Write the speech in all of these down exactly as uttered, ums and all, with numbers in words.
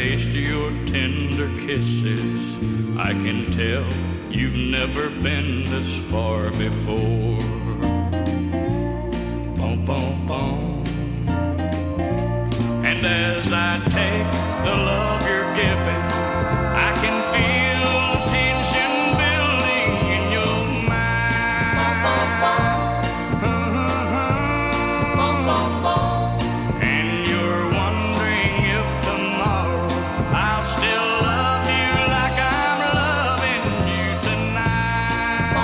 taste your tender kisses, I can tell you've never been this far before. Boom, boom, boom. And as I take the love you're giving, I can feel tension building in your mind. And you're wondering if tomorrow I'll still love you like I'm loving you tonight.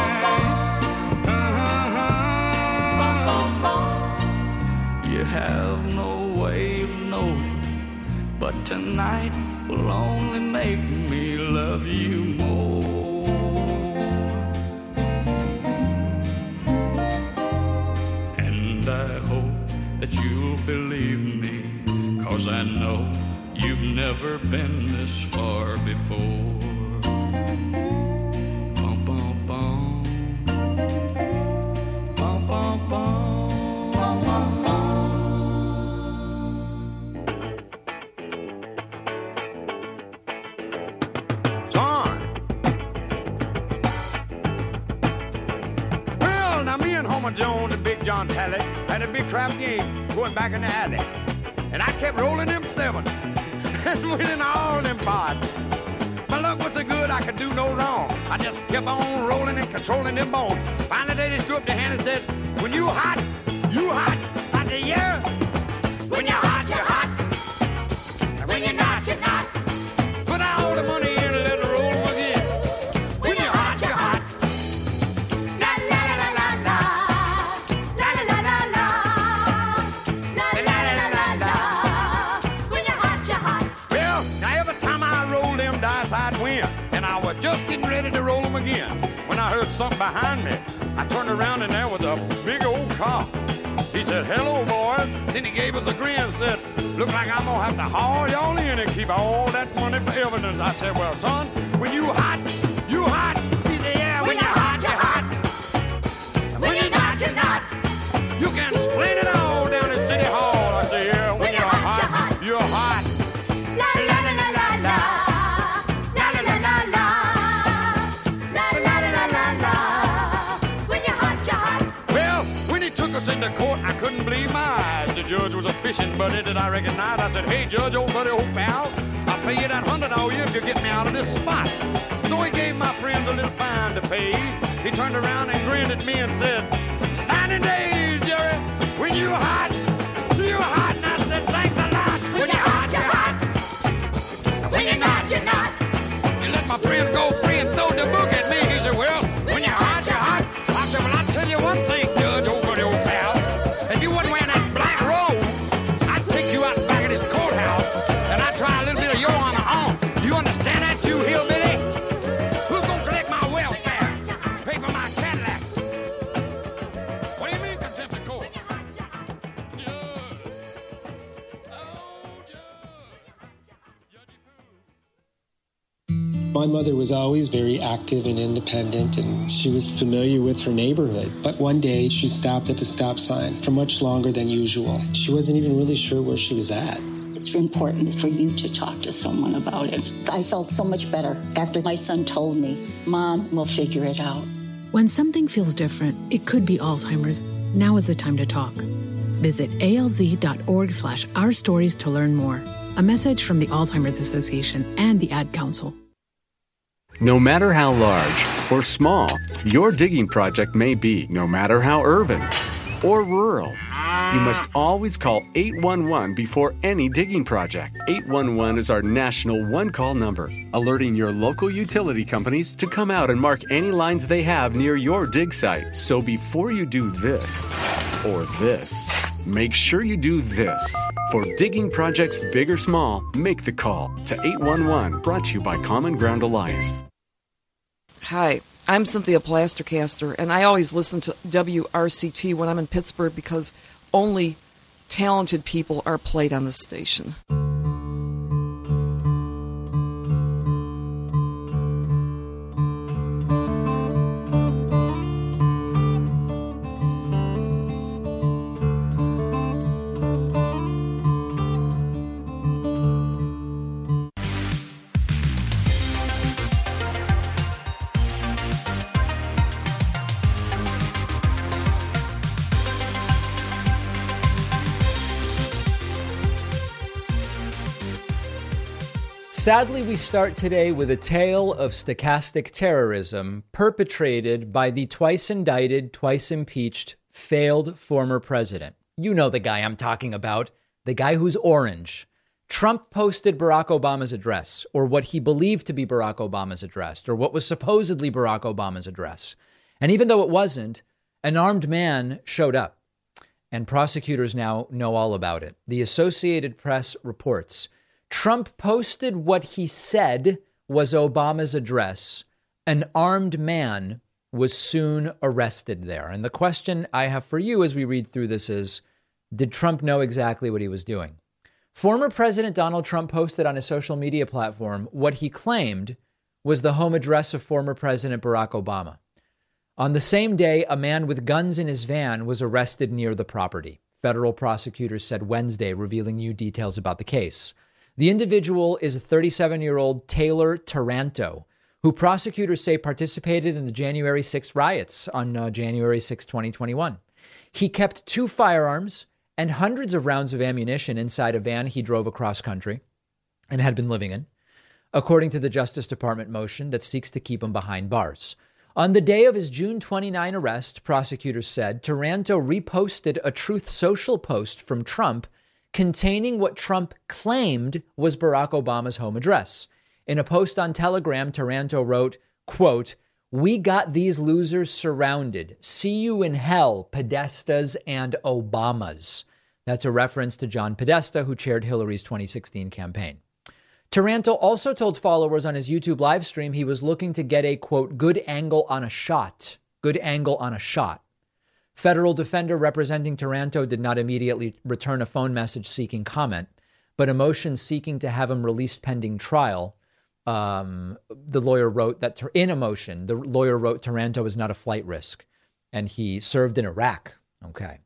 You have no way of knowing, but tonight will only make me love you more. And I hope that you'll believe me, 'cause I know you've never been this far before. Bum, bum, bum. Bum, bum, bum. Bum, bum, bum. Jones and Big John Talley had a big crap game going back in the alley. And I kept rolling them seven and winning all them pots. My luck was so good I could do no wrong. I just kept on rolling and controlling them bones. Finally they just threw up their hand and said, when you hot, you hot. I said, yeah. When you're hot, you're hot. And when you're not, you're not. Put all the money in and let it roll again. When you're hot, you're hot. Just getting ready to roll them again when I heard something behind me. I turned around and there was a big old car. He said, hello, boys. Then he gave us a grin and said, look like I'm going to have to haul y'all in and keep all that money for evidence. I said, well, son, when you hot, you hot. He said, yeah, when, when you're hot, you're hot. hot. When you're not, you're not. You can explain it all down at City Hall. I said, yeah, when, when you're, you're hot, hot, you're hot. You're hot. La, la, la, la, la, la. In the court, I couldn't believe my eyes. The judge was a fishing buddy that I recognized. I said, hey, judge, old buddy, old pal, I'll pay you that hundred all year if you get me out of this spot. So he gave my friends a little fine to pay. He turned around and grinned at me and said, ninety days, Jerry, when you hot, you hot. And I said, thanks a lot. When, when you're hot, you're hot. hot. When you're not, you're not. You let my friends go free and throw the book at me. He said, well, when you're hot, you're hot. I said, well, I'll tell you one thing, judge, old buddy, old pal. If you wasn't wearing that black robe, I'd take you out back of this courthouse and I'd try a little bit of your on the arm. You understand that, you hillbilly? Who's gonna collect my welfare? Pay for my Cadillac? What do you mean, contempt of court? Judge. Oh, Judge. My mother was always very active and independent, and she was familiar with her neighborhood. But one day, she stopped at the stop sign for much longer than usual. She wasn't even really sure where she was at. It's important for you to talk to someone about it. I felt so much better after my son told me, Mom, we'll figure it out. When something feels different, it could be Alzheimer's. Now is the time to talk. Visit alz.org slash our stories to learn more. A message from the Alzheimer's Association and the Ad Council. No matter how large or small your digging project may be, no matter how urban or rural, you must always call eight one one before any digging project. eight one one is our national one-call number, alerting your local utility companies to come out and mark any lines they have near your dig site. So before you do this or this, make sure you do this. For digging projects big or small, make the call to eight one one, brought to you by Common Ground Alliance. Hi, I'm Cynthia Plastercaster, and I always listen to W R C T when I'm in Pittsburgh because only talented people are played on this station. Sadly, we start today with a tale of stochastic terrorism perpetrated by the twice indicted, twice impeached, failed former president. You know the guy I'm talking about, the guy who's orange. Trump posted Barack Obama's address, or what he believed to be Barack Obama's address, or what was supposedly Barack Obama's address. And even though it wasn't, an armed man showed up, and prosecutors now know all about it. The Associated Press reports Trump posted what he said was Obama's address. An armed man was soon arrested there. And the question I have for you as we read through this is, did Trump know exactly what he was doing? Former President Donald Trump posted on his social media platform what he claimed was the home address of former President Barack Obama. On the same day, a man with guns in his van was arrested near the property. Federal prosecutors said Wednesday, revealing new details about the case. The individual is a thirty-seven-year-old Taylor Taranto, who prosecutors say participated in the January sixth riots on uh, January sixth, twenty twenty-one. He kept two firearms and hundreds of rounds of ammunition inside a van he drove across country and had been living in, according to the Justice Department motion that seeks to keep him behind bars. On the day of his June twenty-ninth arrest, prosecutors said Taranto reposted a Truth Social post from Trump containing what Trump claimed was Barack Obama's home address. In a post on Telegram, Taranto wrote, quote, "We got these losers surrounded. See you in hell, Podestas and Obamas." That's a reference to John Podesta, who chaired Hillary's twenty sixteen campaign. Taranto also told followers on his YouTube live stream he was looking to get a, quote, good angle on a shot. Good angle on a shot. Federal defender representing Taranto did not immediately return a phone message seeking comment, but a motion seeking to have him released pending trial. Um, the lawyer wrote that in a motion, the lawyer wrote Taranto is not a flight risk, and he served in Iraq. Okay.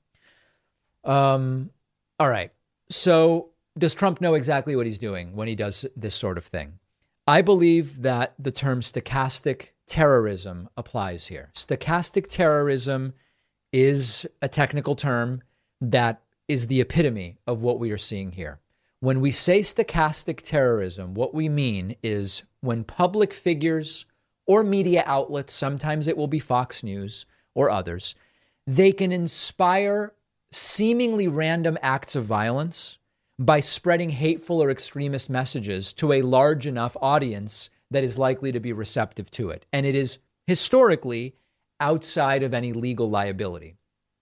Um, all right. So does Trump know exactly what he's doing when he does this sort of thing? I believe that the term stochastic terrorism applies here. Stochastic terrorism is a technical term that is the epitome of what we are seeing here. When we say stochastic terrorism, what we mean is when public figures or media outlets, sometimes it will be Fox News or others, they can inspire seemingly random acts of violence by spreading hateful or extremist messages to a large enough audience that is likely to be receptive to it. And it is historically outside of any legal liability.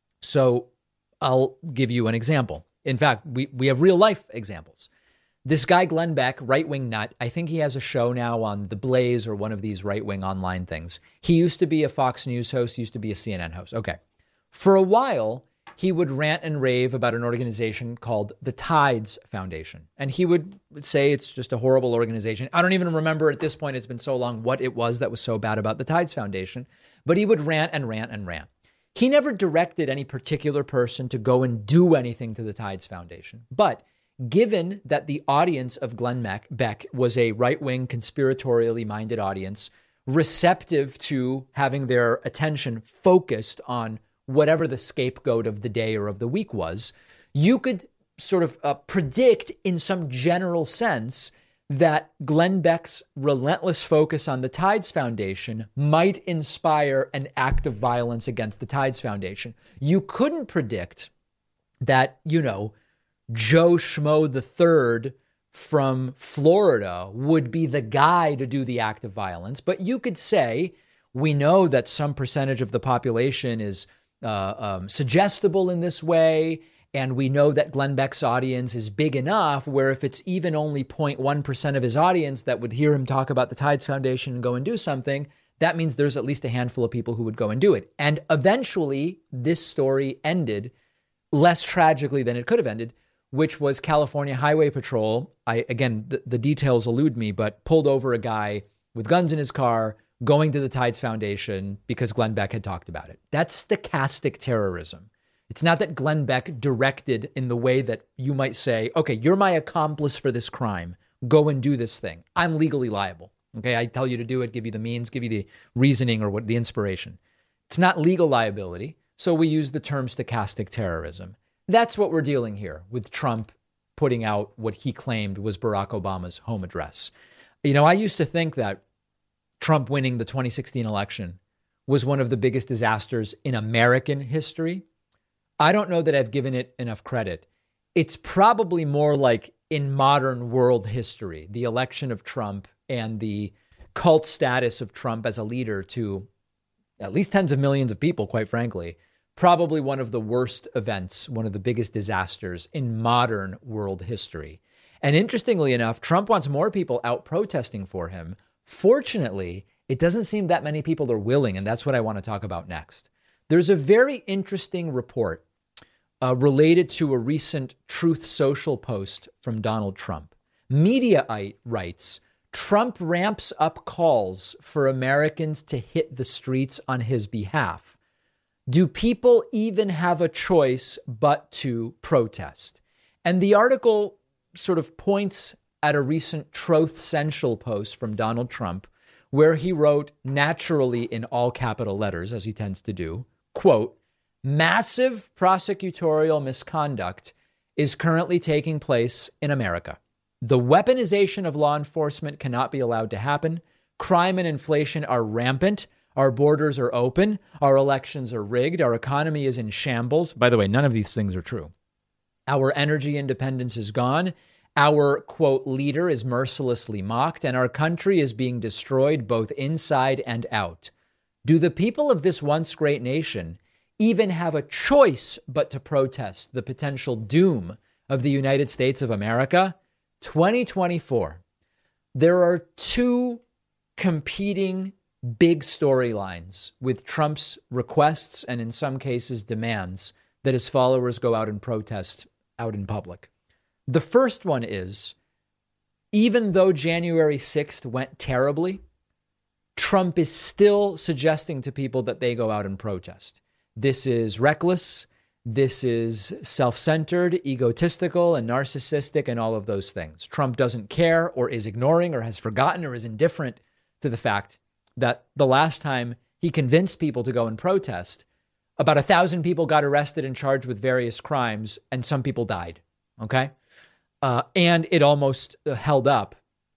So I'll give you an example. In fact, we, we have real life examples. This guy, Glenn Beck, right-wing nut, I think he has a show now on The Blaze or one of these right-wing online things. He used to be a Fox News host, used to be a C N N host. Okay. For a while, he would rant and rave about an organization called the Tides Foundation. And he would say it's just a horrible organization. I don't even remember at this point, it's been so long, what it was that was so bad about the Tides Foundation. But he would rant and rant and rant. He never directed any particular person to go and do anything to the Tides Foundation. But given that the audience of Glenn Beck was a right-wing, conspiratorially minded audience, receptive to having their attention focused on whatever the scapegoat of the day or of the week was, you could sort of uh, predict in some general sense that Glenn Beck's relentless focus on the Tides Foundation might inspire an act of violence against the Tides Foundation. You couldn't predict that, you know, Joe Schmo the third from Florida would be the guy to do the act of violence. But you could say, we know that some percentage of the population is uh, um, suggestible in this way. And we know that Glenn Beck's audience is big enough where if it's even only zero point one percent of his audience that would hear him talk about the Tides Foundation and go and do something, that means there's at least a handful of people who would go and do it. And eventually, this story ended less tragically than it could have ended, which was California Highway Patrol. I again, the, the details elude me, but pulled over a guy with guns in his car going to the Tides Foundation because Glenn Beck had talked about it. That's stochastic terrorism. It's not that Glenn Beck directed in the way that you might say, okay, you're my accomplice for this crime. Go and do this thing. I'm legally liable. Okay, I tell you to do it, give you the means, give you the reasoning or what the inspiration. It's not legal liability. So we use the term stochastic terrorism. That's what we're dealing here with Trump putting out what he claimed was Barack Obama's home address. You know, I used to think that Trump winning the twenty sixteen election was one of the biggest disasters in American history. I don't know that I've given it enough credit. It's probably more like in modern world history, the election of Trump and the cult status of Trump as a leader to at least tens of millions of people, quite frankly, probably one of the worst events, one of the biggest disasters in modern world history. And interestingly enough, Trump wants more people out protesting for him. Fortunately, it doesn't seem that many people are willing, and that's what I want to talk about next. There's a very interesting report uh, related to a recent Truth Social post from Donald Trump. Mediaite writes, Trump ramps up calls for Americans to hit the streets on his behalf. Do people even have a choice but to protest? And the article sort of points at a recent Truth Central post from Donald Trump, where he wrote, naturally in all capital letters, as he tends to do, quote, massive prosecutorial misconduct is currently taking place in America. The weaponization of law enforcement cannot be allowed to happen. Crime and inflation are rampant. Our borders are open. Our elections are rigged. Our economy is in shambles. By the way, none of these things are true. Our energy independence is gone. Our, quote, leader is mercilessly mocked, and our country is being destroyed both inside and out. Do the people of this once great nation even have a choice but to protest the potential doom of the United States of America? twenty twenty-four. There are two competing big storylines with Trump's requests and in some cases demands that his followers go out and protest out in public. The first one is, even though January sixth went terribly, Trump is still suggesting to people that they go out and protest. This is reckless. This is self-centered, egotistical, and narcissistic, and all of those things. Trump doesn't care or is ignoring or has forgotten or is indifferent to the fact that the last time he convinced people to go and protest, about a thousand people got arrested and charged with various crimes, and some people died. Okay? Uh, and it almost held up,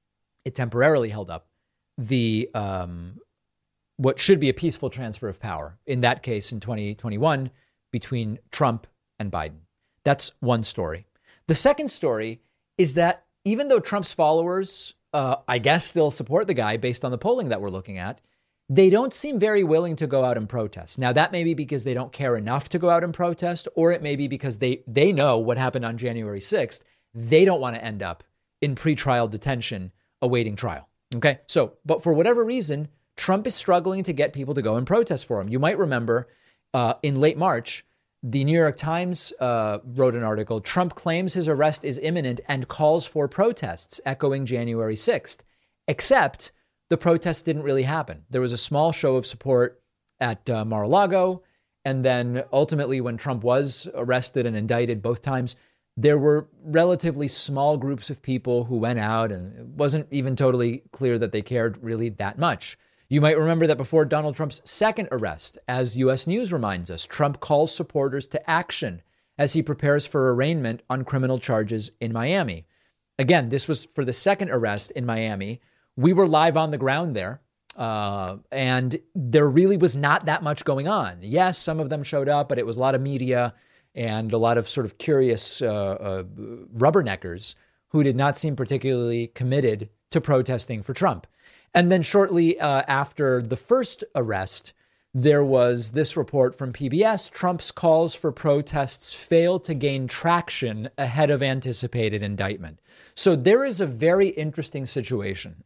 it temporarily held up the um, what should be a peaceful transfer of power, in that case in twenty twenty-one, between Trump and Biden. That's one story. The second story is that even though Trump's followers, uh, I guess, still support the guy based on the polling that we're looking at, they don't seem very willing to go out and protest. Now, that may be because they don't care enough to go out and protest, or it may be because they, they know what happened on January sixth. They don't want to end up in pretrial detention awaiting trial. Okay, so, but for whatever reason, Trump is struggling to get people to go and protest for him. You might remember uh, in late March, the New York Times uh, wrote an article, Trump claims his arrest is imminent and calls for protests, echoing January sixth. Except the protests didn't really happen. There was a small show of support at uh, Mar-a-Lago. And then ultimately, when Trump was arrested and indicted both times, there were relatively small groups of people who went out, and it wasn't even totally clear that they cared really that much. You might remember that before Donald Trump's second arrest, as U S News reminds us, Trump calls supporters to action as he prepares for arraignment on criminal charges in Miami. Again, this was for the second arrest in Miami. We were live on the ground there, uh, and there really was not that much going on. Yes, some of them showed up, but it was a lot of media and a lot of sort of curious uh, uh, rubberneckers who did not seem particularly committed to protesting for Trump. And then shortly uh, after the first arrest, there was this report from P B S, Trump's calls for protests failed to gain traction ahead of anticipated indictment. So there is a very interesting situation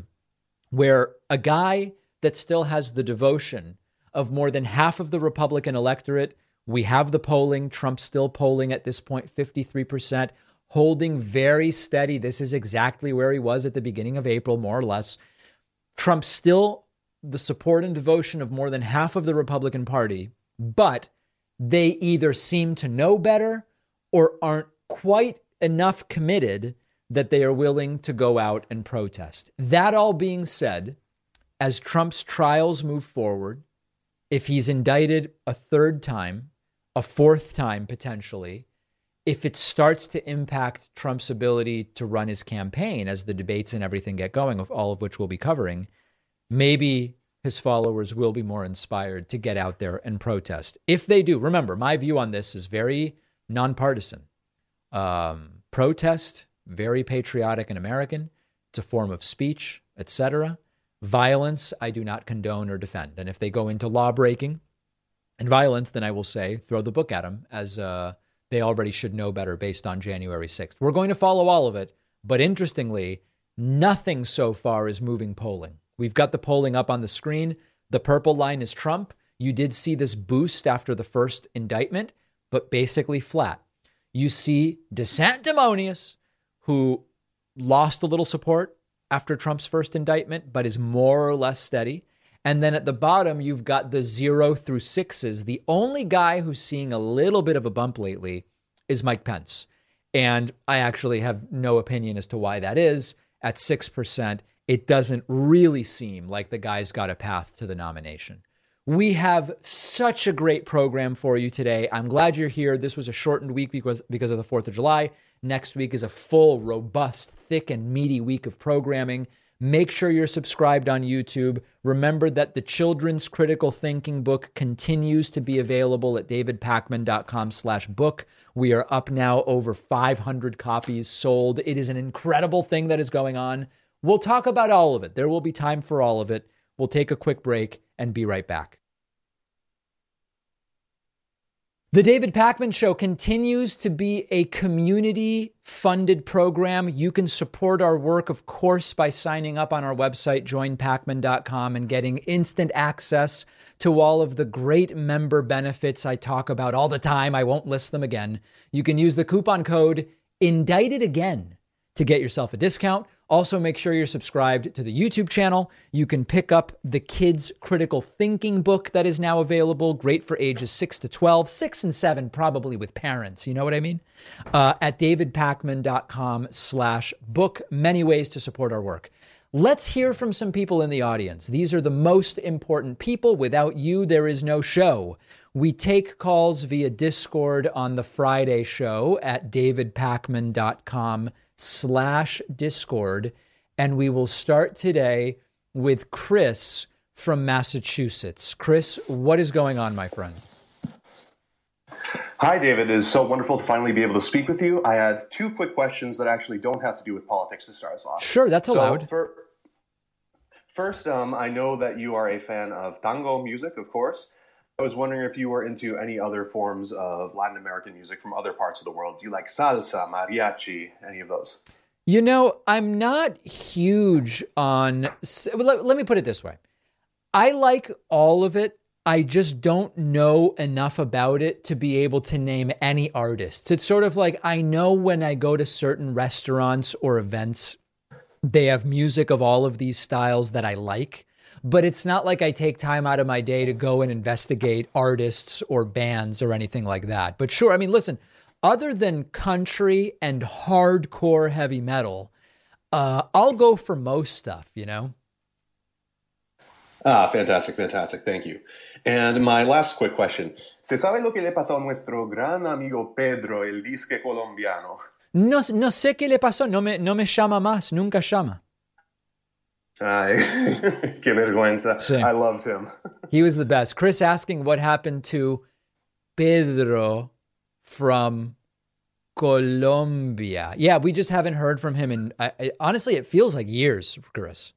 where a guy that still has the devotion of more than half of the Republican electorate, we have the polling, Trump's still polling at this point, fifty-three percent, holding very steady. This is exactly where he was at the beginning of April, more or less. Trump's still the support and devotion of more than half of the Republican Party, but they either seem to know better or aren't quite enough committed that they are willing to go out and protest. That all being said, as Trump's trials move forward, if he's indicted a third time, a fourth time potentially, if it starts to impact Trump's ability to run his campaign as the debates and everything get going, all of which we'll be covering, maybe his followers will be more inspired to get out there and protest. If they do, remember, my view on this is very nonpartisan. Um, protest, very patriotic and American. It's a form of speech, et cetera. Violence, I do not condone or defend. And if they go into law breaking and violence, then I will say, throw the book at them, as uh, they already should know better based on January sixth. We're going to follow all of it. But interestingly, nothing so far is moving polling. We've got the polling up on the screen. The purple line is Trump. You did see this boost after the first indictment, but basically flat. You see DeSanctimonious, who lost a little support after Trump's first indictment, but is more or less steady. And then at the bottom, you've got the zero through sixes. The only guy who's seeing a little bit of a bump lately is Mike Pence. And I actually have no opinion as to why that is. At six percent, it doesn't really seem like the guy's got a path to the nomination. We have such a great program for you today. I'm glad you're here. This was a shortened week because, because of the fourth of July. Next week is a full, robust, thick, and meaty week of programming. Make sure you're subscribed on YouTube. Remember that the Children's Critical Thinking book continues to be available at davidpakman.com slash book. We are up now over five hundred copies sold. It is an incredible thing that is going on. We'll talk about all of it. There will be time for all of it. We'll take a quick break and be right back. The David Pakman Show continues to be a community-funded program. You can support our work, of course, by signing up on our website, join pakman dot com, and getting instant access to all of the great member benefits I talk about all the time. I won't list them again. You can use the coupon code INDICTEDAGAIN to get yourself a discount. Also, make sure you're subscribed to the YouTube channel. You can pick up the Kids Critical Thinking book that is now available. Great for ages six to twelve, six and seven, probably with parents. You know what I mean? Uh, at davidpakman.com slash book. Many ways to support our work. Let's hear from some people in the audience. These are the most important people. Without you, there is no show. We take calls via Discord on the Friday show at davidpakman.com slash Discord. And we will start today with Chris from Massachusetts. Chris, what is going on, my friend? Hi, David. It is so wonderful to finally be able to speak with you. I had two quick questions that actually don't have to do with politics to start us off. Sure, that's allowed. So for, first, um, I know that you are a fan of tango music, of course. I was wondering if you were into any other forms of Latin American music from other parts of the world. Do you like salsa, mariachi, any of those? You know, I'm not huge on... Let, let me put it this way. I like all of it. I just don't know enough about it to be able to name any artists. It's sort of like I know when I go to certain restaurants or events, they have music of all of these styles that I like. But it's not like I take time out of my day to go and investigate artists or bands or anything like that. But sure, I mean, listen, other than country and hardcore heavy metal, uh, I'll go for most stuff, you know? Ah, fantastic, fantastic. Thank you. And my last quick question. ¿Se sabe lo que le pasó a nuestro gran amigo Pedro, el disque colombiano? No, no sé qué le pasó. No me, no me llama más. Nunca llama. Ay, qué vergüenza. Sí. I loved him. He was the best. Chris asking what happened to Pedro from Colombia. Yeah, we just haven't heard from him. And I, I, honestly, it feels like years, Chris.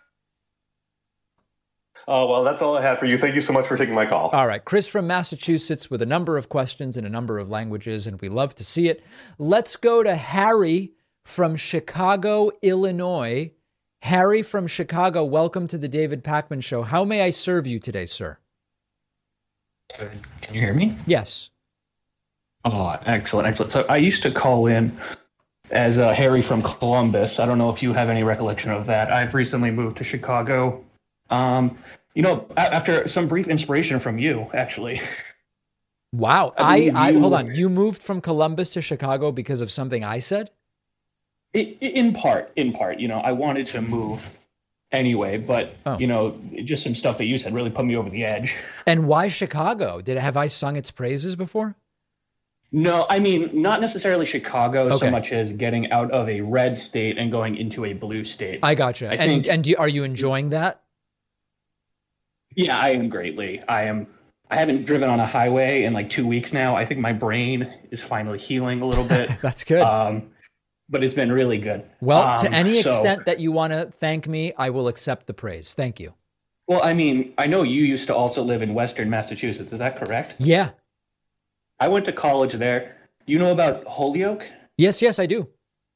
Oh, well, that's all I had for you. Thank you so much for taking my call. All right. Chris from Massachusetts with a number of questions in a number of languages, and we love to see it. Let's go to Harry from Chicago, Illinois. Harry from Chicago, welcome to the David Pakman Show. How may I serve you today, sir? Can you hear me? Yes. Oh, excellent, excellent. So I used to call in as uh, Harry from Columbus. I don't know if you have any recollection of that. I've recently moved to Chicago. Um, you know, after some brief inspiration from you, actually. Wow. I, I, I hold on. You moved from Columbus to Chicago because of something I said? In part, in part, you know, I wanted to move anyway, but, oh. you know, just some stuff that you said really put me over the edge. And why Chicago? Did have I sung its praises before? No, I mean, not necessarily Chicago Okay. so much as getting out of a red state and going into a blue state. I gotcha. I and think, and do, are you enjoying that? Yeah, I am greatly. I am. I haven't driven on a highway in like two weeks now. I think my brain is finally healing a little bit. That's good. Um, but it's been really good. Well, um, to any so, extent that you want to thank me, I will accept the praise. Thank you. Well, I mean, I know you used to also live in Western Massachusetts. Is that correct? Yeah. I went to college there. You know about Holyoke? Yes, yes, I do.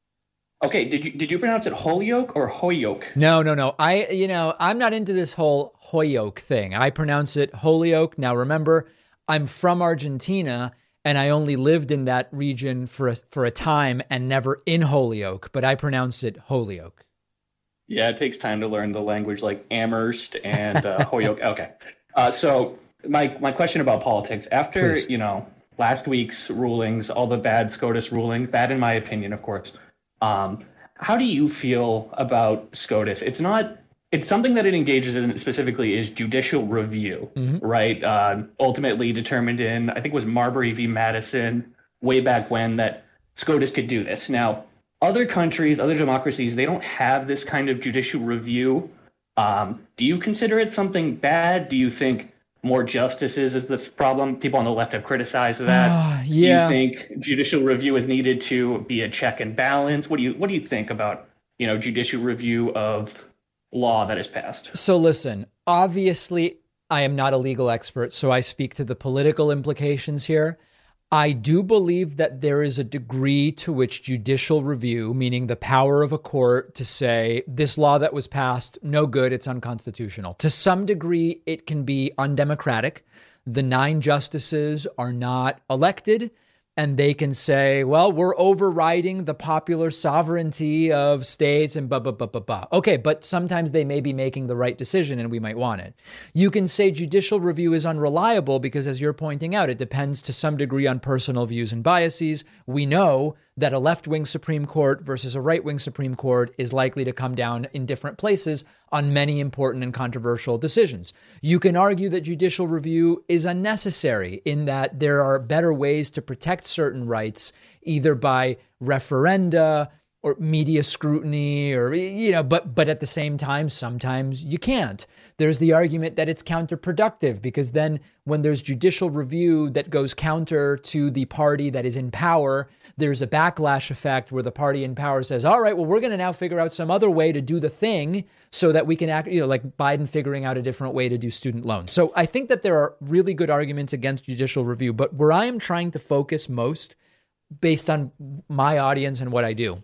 Okay, did you did you pronounce it Holyoke or Hoyoke? No, no, no. I, you know, I'm not into this whole Holyoke thing. I pronounce it Holyoke. Now, remember, I'm from Argentina, and I only lived in that region for a, for a time and never in Holyoke, but I pronounce it Holyoke. Yeah, it takes time to learn the language like Amherst and uh, Holyoke. Okay, uh, so my my question about politics after Please. you know last week's rulings, all the bad SCOTUS rulings, bad in my opinion, of course. Um, how do you feel about SCOTUS? It's not, it's something that it engages in specifically is judicial review, Mhm. right? Uh, ultimately determined in, I think it was Marbury v. Madison way back when that SCOTUS could do this. Now, other countries, other democracies, they don't have this kind of judicial review. Um, do you consider it something bad? Do you think more justices is the problem? People on the left have criticized that. Uh, yeah. Do you think judicial review is needed to be a check and balance? What do you what do you think about, you know, judicial review of law that is passed? So listen, obviously, I am not a legal expert, so I speak to the political implications here. I do believe that there is a degree to which judicial review, meaning the power of a court to say this law that was passed, no good, it's unconstitutional. To some degree, it can be undemocratic. The nine justices are not elected, and they can say, well, we're overriding the popular sovereignty of states and blah, blah, blah, blah, blah. Okay, but sometimes they may be making the right decision and we might want it. You can say judicial review is unreliable because, as you're pointing out, it depends to some degree on personal views and biases. We know that a left-wing Supreme Court versus a right-wing Supreme Court is likely to come down in different places on many important and controversial decisions. You can argue that judicial review is unnecessary in that there are better ways to protect certain rights, either by referenda or media scrutiny, or, you know, but but at the same time, sometimes you can't. There's the argument that it's counterproductive because then when there's judicial review that goes counter to the party that is in power, there's a backlash effect where the party in power says, all right, well, we're going to now figure out some other way to do the thing so that we can act, you know, like Biden figuring out a different way to do student loans. So I think that there are really good arguments against judicial review, but where I am trying to focus most based on my audience and what I do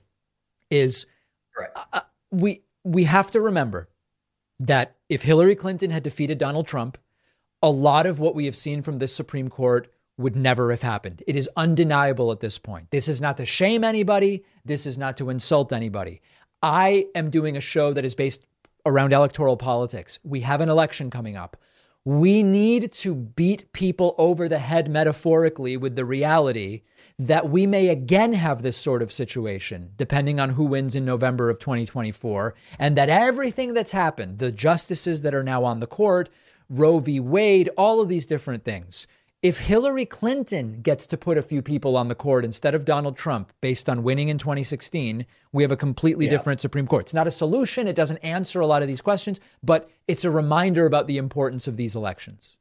is Right. uh, we we have to remember that if Hillary Clinton had defeated Donald Trump, a lot of what we have seen from this Supreme Court would never have happened. It is undeniable at this point. This is not to shame anybody. This is not to insult anybody. I am doing a show that is based around electoral politics. We have an election coming up. We need to beat people over the head metaphorically with the reality that we may again have this sort of situation, depending on who wins in November of twenty twenty-four, and that everything that's happened, the justices that are now on the court, Roe v. Wade, all of these different things, if Hillary Clinton gets to put a few people on the court instead of Donald Trump based on winning in twenty sixteen, we have a completely Yeah. different Supreme Court. It's not a solution. It doesn't answer a lot of these questions, but it's a reminder about the importance of these elections.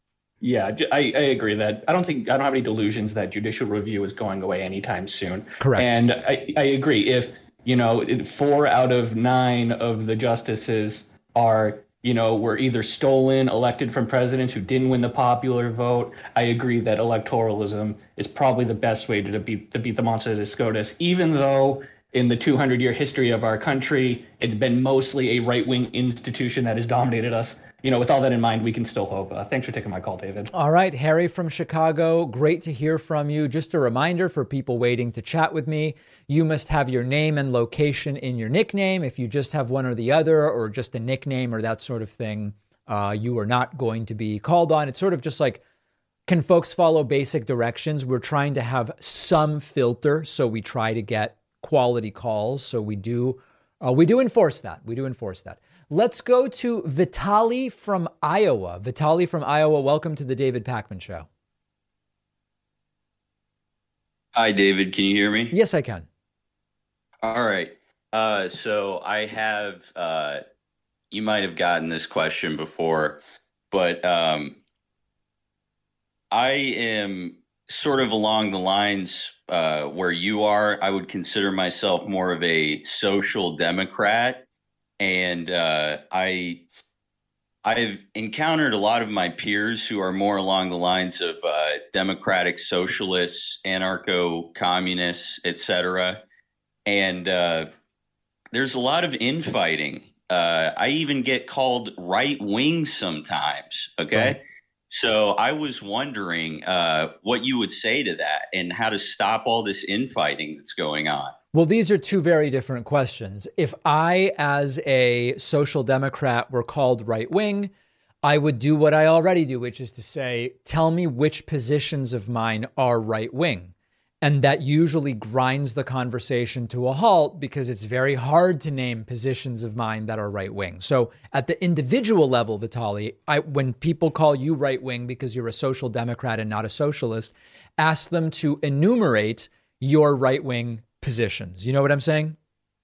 Yeah, I, I agree that I don't think I don't have any delusions that judicial review is going away anytime soon. Correct. And I, I agree. If, you know, four out of nine of the justices are, you know, were either stolen, elected from presidents who didn't win the popular vote, I agree that electoralism is probably the best way to beat to beat the monster of SCOTUS, even though in the two hundred year history of our country, it's been mostly a right-wing institution that has dominated us. You know, with all that in mind, we can still hope. Uh, thanks for taking my call, David. All right, Harry from Chicago, great to hear from you. Just a reminder for people waiting to chat with me, you must have your name and location in your nickname. If you just have one or the other, or just a nickname or that sort of thing, uh, you are not going to be called on. It's sort of just like, can folks follow basic directions? We're trying to have some filter, so we try to get quality calls. So we do, uh, we do enforce that. We do enforce that. Let's go to Vitali from Iowa. Vitali from Iowa, welcome to the David Pakman Show. Hi, David. Can you hear me? Yes, I can. All right. Uh, so I have, uh, you might have gotten this question before, but um, I am sort of along the lines uh, where you are. I would consider myself more of a social democrat. And uh, I, I've encountered a lot of my peers who are more along the lines of uh, democratic socialists, anarcho-communists, et cetera. And uh, there's a lot of infighting. Uh, I even get called right wing sometimes. Okay. Right. So I was wondering uh, what you would say to that and how to stop all this infighting that's going on. Well, these are two very different questions. If I, as a social democrat, were called right wing, I would do what I already do, which is to say, tell me which positions of mine are right wing. And that usually grinds the conversation to a halt because it's very hard to name positions of mine that are right wing. So at the individual level, Vitaly, I, when people call you right wing because you're a social democrat and not a socialist, ask them to enumerate your right wing positions. You know what I'm saying?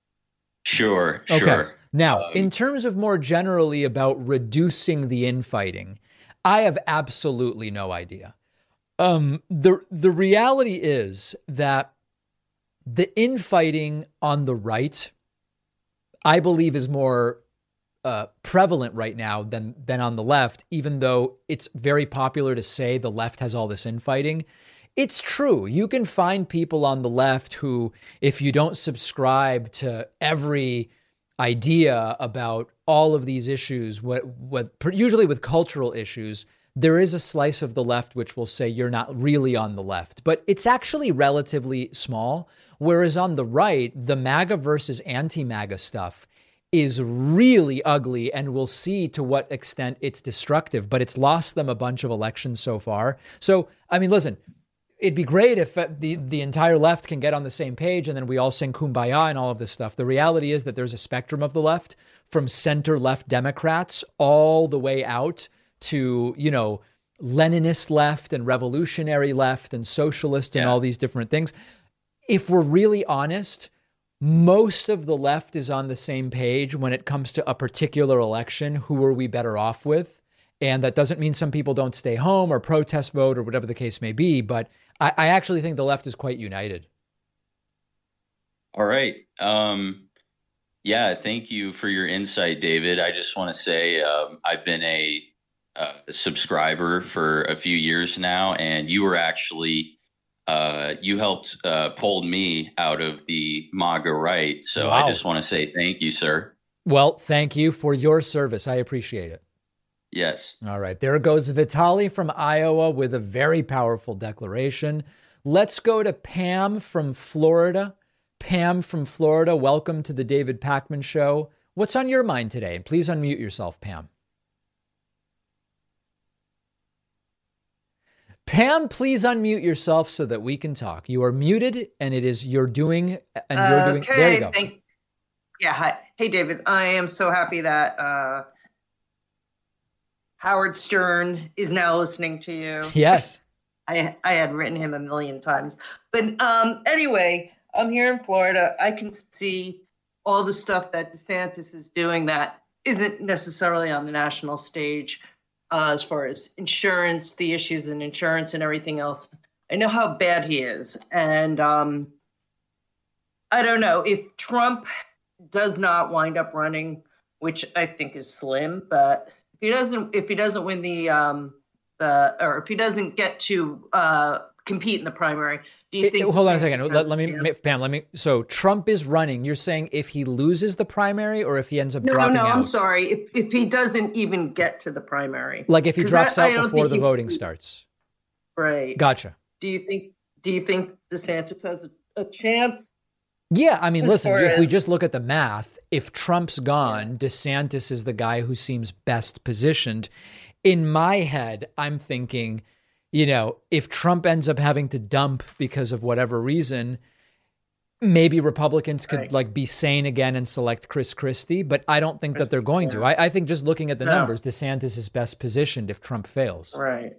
Sure, okay. sure. Now, um, in terms of more generally about reducing the infighting, I have absolutely no idea. Um, the the reality is that the infighting on the right, I believe, is more uh, prevalent right now than than on the left, even though it's very popular to say the left has all this infighting. It's true. You can find people on the left who, if you don't subscribe to every idea about all of these issues, what what usually with cultural issues, there is a slice of the left which will say you're not really on the left, but it's actually relatively small. Whereas on the right, the MAGA versus anti-MAGA stuff is really ugly, and we'll see to what extent it's destructive, but it's lost them a bunch of elections so far. So, I mean, listen, it'd be great if the, the entire left can get on the same page and then we all sing Kumbaya and all of this stuff. The reality is that there's a spectrum of the left, from center-left Democrats all the way out to, you know, Leninist left and revolutionary left and socialist and yeah. all these different things. If we're really honest, most of the left is on the same page when it comes to a particular election. Who are we better off with? And that doesn't mean some people don't stay home or protest vote or whatever the case may be. But I, I actually think the left is quite united. All right. Um, yeah, thank you for your insight, David. I just want to say um, I've been a Uh, subscriber for a few years now, and you were actually uh, you helped uh, pull me out of the MAGA right. So wow. I just want to say thank you, sir. Well, thank you for your service. I appreciate it. Yes. All right. There goes Vitaly from Iowa with a very powerful declaration. Let's go to Pam from Florida. Pam from Florida, welcome to the David Pakman Show. What's on your mind today? And please unmute yourself, Pam. Pam, please unmute yourself so that we can talk. You are muted, and it is you're doing, and you're doing. Okay, there you go. Thank, yeah. Hi. Hey, David. I am so happy that uh, Howard Stern is now listening to you. Yes. I I had written him a million times, but um, anyway, I'm here in Florida. I can see all the stuff that DeSantis is doing that isn't necessarily on the national stage. Uh, as far as insurance, the issues in insurance and everything else. I know how bad he is. And um, I don't know if Trump does not wind up running, which I think is slim, but if he doesn't, if he doesn't win the, um, the or if he doesn't get to uh, compete in the primary, do you think? It, hold on a second. Let, let me, Pam, let me. So Trump is running. You're saying if he loses the primary or if he ends up no, dropping no, no, out? I'm sorry. If if he doesn't even get to the primary. Like if he drops I, out I before the he, voting starts. Right. Gotcha. Do you think, do you think DeSantis has a, a chance? Yeah. I mean, as listen, if as, we just look at the math, if Trump's gone, yeah. DeSantis is the guy who seems best positioned. In my head, I'm thinking, you know, if Trump ends up having to dump because of whatever reason, maybe Republicans could right. like be sane again and select Chris Christie, but I don't think Chris that they're going to. I, I think just looking at the no. numbers, DeSantis is best positioned if Trump fails. Right.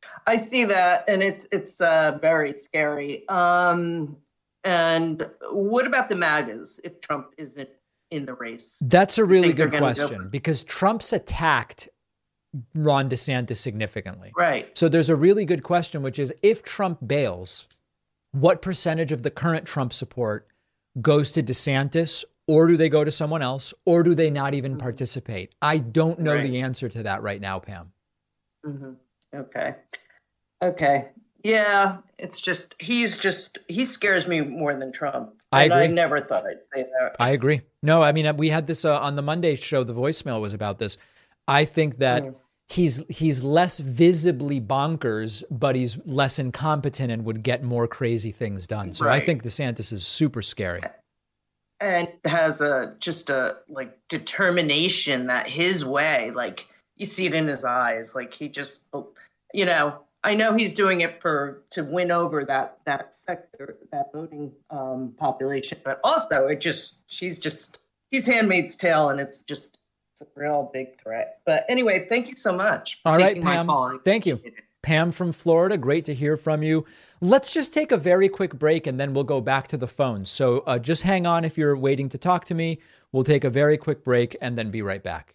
I see that, and it's it's uh, very scary. Um, and what about the MAGAs if Trump isn't in the race? That's a really good go- question because Trump's attacked Ron DeSantis significantly. Right. So there's a really good question, which is if Trump bails, what percentage of the current Trump support goes to DeSantis, or do they go to someone else, or do they not even participate? I don't know Right. the answer to that right now, Pam. Mm-hmm. Okay. Okay. Yeah, it's just he's just he scares me more than Trump. I And agree. I never thought I'd say that. I agree. No, I mean, we had this uh, on the Monday show. The voicemail was about this. I think that Mm. he's he's less visibly bonkers, but he's less incompetent and would get more crazy things done. So I Right. think DeSantis is super scary. And has a just a like determination that his way, like you see it in his eyes, like he just, you know, I know he's doing it for to win over that that sector, that voting um, population, but also it just she's just he's Handmaid's Tale, and it's just it's a real big threat. But anyway, thank you so much for All right, taking my Pam. call. I Thank you. appreciate it. Pam from Florida, great to hear from you. Let's just take a very quick break and then we'll go back to the phone. So uh, just hang on if you're waiting to talk to me. We'll take a very quick break and then be right back.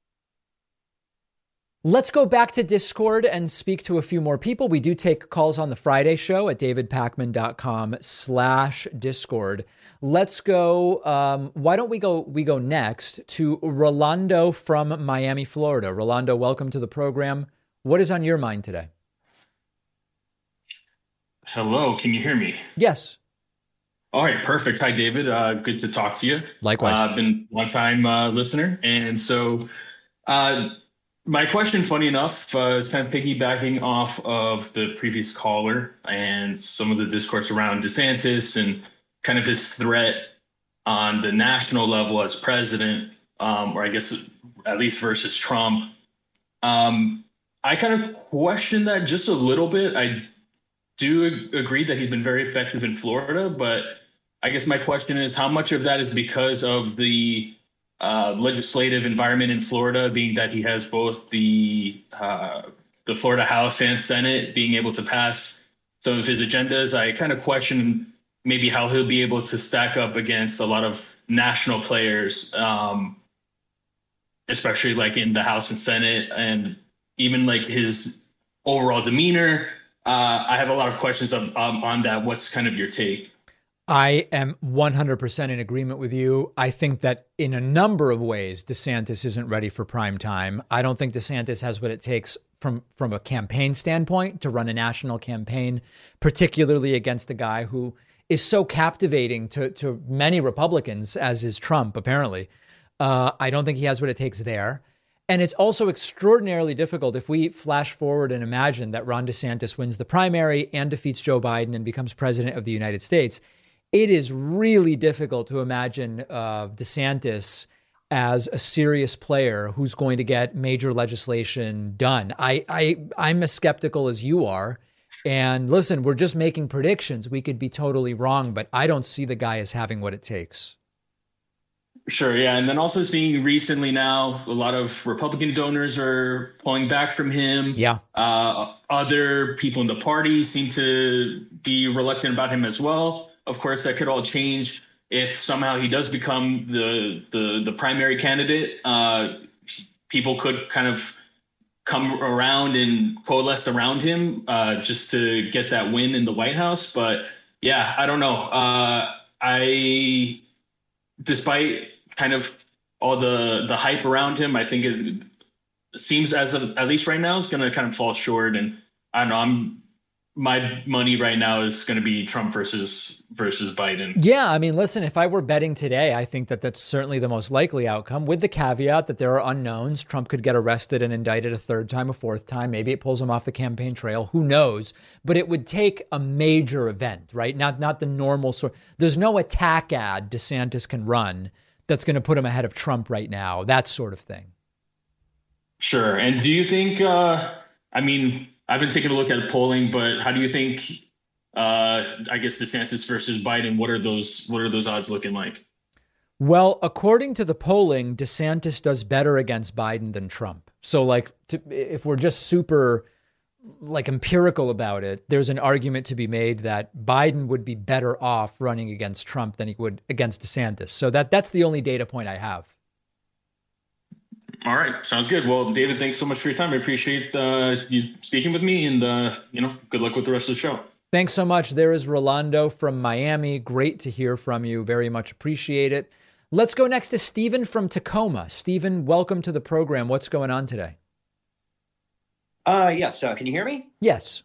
Let's go back to Discord and speak to a few more people. We do take calls on the Friday show at davidpakman.com slash Discord. Let's go. Um, why don't we go, we go next to Rolando from Miami, Florida. Rolando, welcome to the program. What is on your mind today? Hello, can you hear me? Yes. All right, perfect. Hi, David. Uh, good to talk to you. Likewise. Uh, I've been a long-time uh, listener. And so uh, my question, funny enough, uh, is kind of piggybacking off of the previous caller and some of the discourse around DeSantis and kind of his threat on the national level as president, um, or I guess at least versus Trump. Um, I kind of question that just a little bit. I do ag- agree that he's been very effective in Florida, but I guess my question is how much of that is because of the uh, legislative environment in Florida, being that he has both the uh, the Florida House and Senate being able to pass some of his agendas. I kind of question maybe how he'll be able to stack up against a lot of national players, um, especially like in the House and Senate, and even like his overall demeanor. Uh, I have a lot of questions of, um, on that. What's kind of your take? I am one hundred percent in agreement with you. I think that in a number of ways, DeSantis isn't ready for prime time. I don't think DeSantis has what it takes from, from a campaign standpoint to run a national campaign, particularly against a guy who is so captivating to, to many Republicans, as is Trump, apparently. Uh, I don't think he has what it takes there. And it's also extraordinarily difficult if we flash forward and imagine that Ron DeSantis wins the primary and defeats Joe Biden and becomes president of the United States. It is really difficult to imagine uh, DeSantis as a serious player who's going to get major legislation done. I, I, I'm as skeptical as you are. And listen, we're just making predictions. We could be totally wrong, but I don't see the guy as having what it takes. Sure, yeah. And then also seeing recently now, a lot of Republican donors are pulling back from him. Yeah. Uh, other people in the party seem to be reluctant about him as well. Of course, that could all change if somehow he does become the the, the primary candidate. Uh, people could kind of come around and coalesce around him uh, just to get that win in the White House. But yeah, I don't know. Uh, I, despite kind of all the, the hype around him, I think it seems as of, at least right now, is going to kind of fall short. And I don't know, I'm, my money right now is going to be Trump versus versus Biden. Yeah, I mean, listen, if I were betting today, I think that that's certainly the most likely outcome, with the caveat that there are unknowns. Trump could get arrested and indicted a third time, a fourth time. Maybe it pulls him off the campaign trail. Who knows? But it would take a major event, right? Not not the normal sort. There's no attack ad DeSantis can run that's going to put him ahead of Trump right now. That sort of thing. Sure. And do you think? Uh, I mean. I've been taking a look at polling, but how do you think, uh, I guess, DeSantis versus Biden, what are those what are those odds looking like? Well, according to the polling, DeSantis does better against Biden than Trump. So like, to, if we're just super like empirical about it, there's an argument to be made that Biden would be better off running against Trump than he would against DeSantis. So that that's the only data point I have. All right. Sounds good. Well, David, thanks so much for your time. I appreciate uh, you speaking with me, and, uh, you know, good luck with the rest of the show. Thanks so much. There is Rolando from Miami. Great to hear from you. Very much appreciate it. Let's go next to Stephen from Tacoma. Stephen, welcome to the program. What's going on today? Uh, yes. Uh, can you hear me? Yes.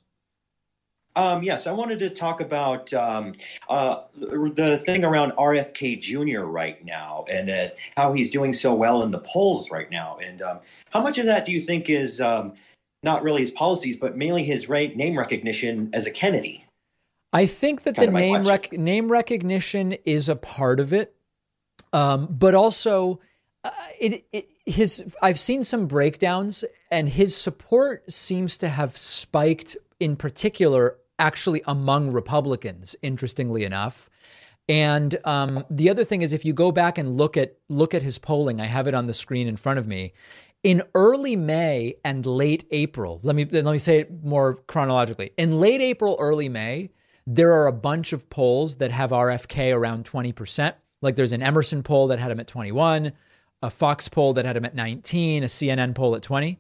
Um, yes. I wanted to talk about um, uh, the, the thing around R F K Junior right now, and uh, how he's doing so well in the polls right now. And um, how much of that do you think is um, not really his policies, but mainly his right name recognition as a Kennedy? I think that kind the name rec- name recognition is a part of it, um, but also uh, it, it his. I've seen some breakdowns, and his support seems to have spiked, in particular, actually among Republicans, interestingly enough. And um, the other thing is, if you go back and look at look at his polling, I have it on the screen in front of me. In early May and late April, let me let me say it more chronologically. In late April, early May, there are a bunch of polls that have R F K around twenty percent. Like there's an Emerson poll that had him at twenty-one, a Fox poll that had him at nineteen, a C N N poll at twenty.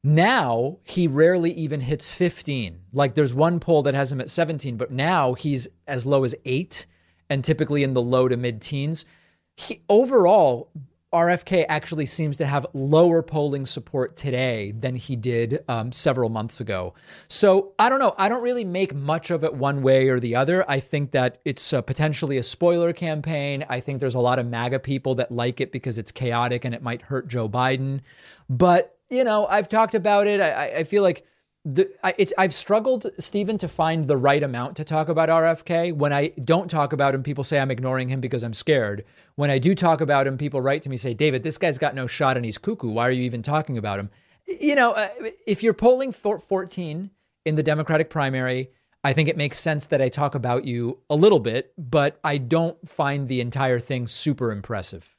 Now he rarely even hits fifteen. Like there's one poll that has him at seventeen, but now he's as low as eight and typically in the low to mid teens. He, overall, R F K actually seems to have lower polling support today than he did um, several months ago. So I don't know. I don't really make much of it one way or the other. I think that it's uh, potentially a spoiler campaign. I think there's a lot of MAGA people that like it because it's chaotic and it might hurt Joe Biden. But you know, I've talked about it. I, I feel like the, I, it, I've struggled, Stephen, to find the right amount to talk about R F K. When I don't talk about him, people say I'm ignoring him because I'm scared. When I do talk about him, people write to me, say, David, this guy's got no shot and he's cuckoo. Why are you even talking about him? You know, uh, if you're polling for fourteen in the Democratic primary, I think it makes sense that I talk about you a little bit, but I don't find the entire thing super impressive.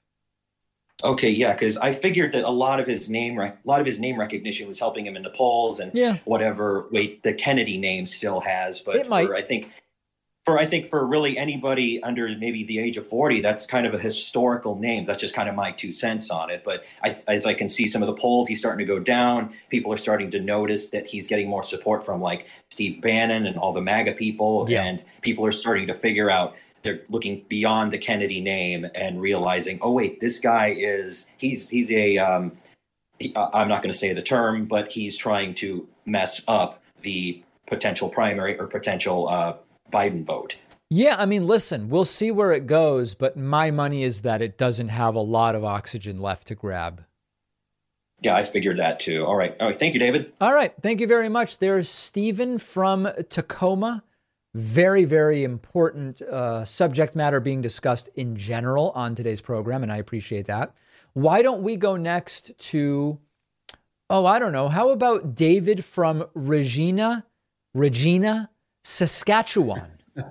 Okay, yeah, because I figured that a lot of his name, rec- a lot of his name recognition was helping him in the polls, and yeah. whatever weight the Kennedy name still has. But it might. For, I think, for I think for really anybody under maybe the age of forty, that's kind of a historical name. That's just kind of my two cents on it. But I, as I can see some of the polls, he's starting to go down. People are starting to notice that he's getting more support from like Steve Bannon and all the MAGA people, yeah. and people are starting to figure out. They're looking beyond the Kennedy name and realizing, oh, wait, this guy is he's he's a um, he, uh, I'm not going to say the term, but he's trying to mess up the potential primary or potential uh, Biden vote. Yeah, I mean, listen, we'll see where it goes. But my money is that it doesn't have a lot of oxygen left to grab. Yeah, I figured that, too. All right. All right. Thank you, David. All right. Thank you very much. There's Stephen from Tacoma. Very, very important uh, subject matter being discussed in general on today's program, and I appreciate that. Why don't we go next to, oh, I don't know, how about David from Regina, Regina, Saskatchewan?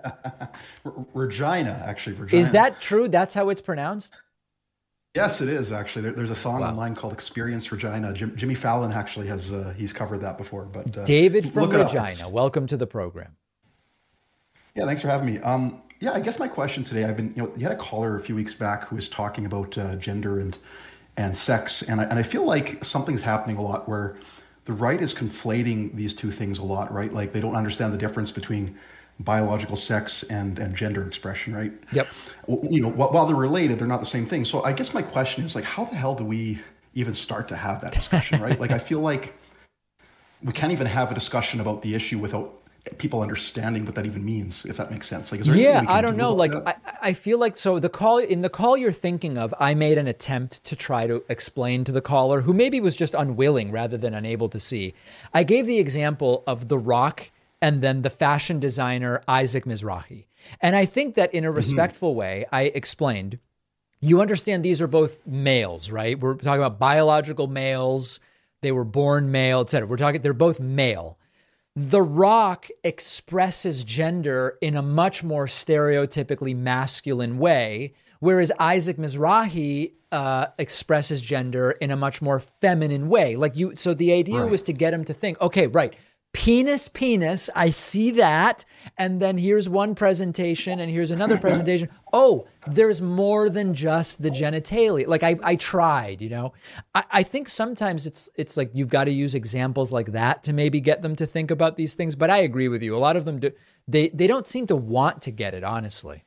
Regina, actually. Regina. Is that true? That's how it's pronounced? Yes, it is, actually. There, there's a song wow. online called Experience Regina. Jim, Jimmy Fallon actually has, uh, he's covered that before. But uh, David from Regina, welcome to the program. Yeah, thanks for having me. Um, yeah, I guess my question today, I've been, you know, you had a caller a few weeks back who was talking about uh, gender and and sex, and I, and I feel like something's happening a lot where the right is conflating these two things a lot, right? Like they don't understand the difference between biological sex and, and gender expression, right? Yep. You know, while they're related, they're not the same thing. So I guess my question is like, how the hell do we even start to have that discussion, right? Like I feel like we can't even have a discussion about the issue without people understanding what that even means, if that makes sense. Like, is there yeah, we can I don't do know. Like, that? I, I feel like, so the call, in the call you're thinking of, I made an attempt to try to explain to the caller, who maybe was just unwilling rather than unable to see. I gave the example of The Rock and then the fashion designer Isaac Mizrahi. And I think that in a respectful mm-hmm. way, I explained, you understand these are both males, right? We're talking about biological males. They were born male, et cetera. We're talking, they're both male. The Rock expresses gender in a much more stereotypically masculine way, whereas Isaac Mizrahi uh, expresses gender in a much more feminine way. Like you, so the idea right. was to get him to think, okay, right, penis, penis. I see that. And then here's one presentation and here's another presentation. Oh, there's more than just the genitalia. Like I, I tried, you know, I, I think sometimes it's, it's like, you've got to use examples like that to maybe get them to think about these things. But I agree with you. A lot of them do. They, they don't seem to want to get it, honestly.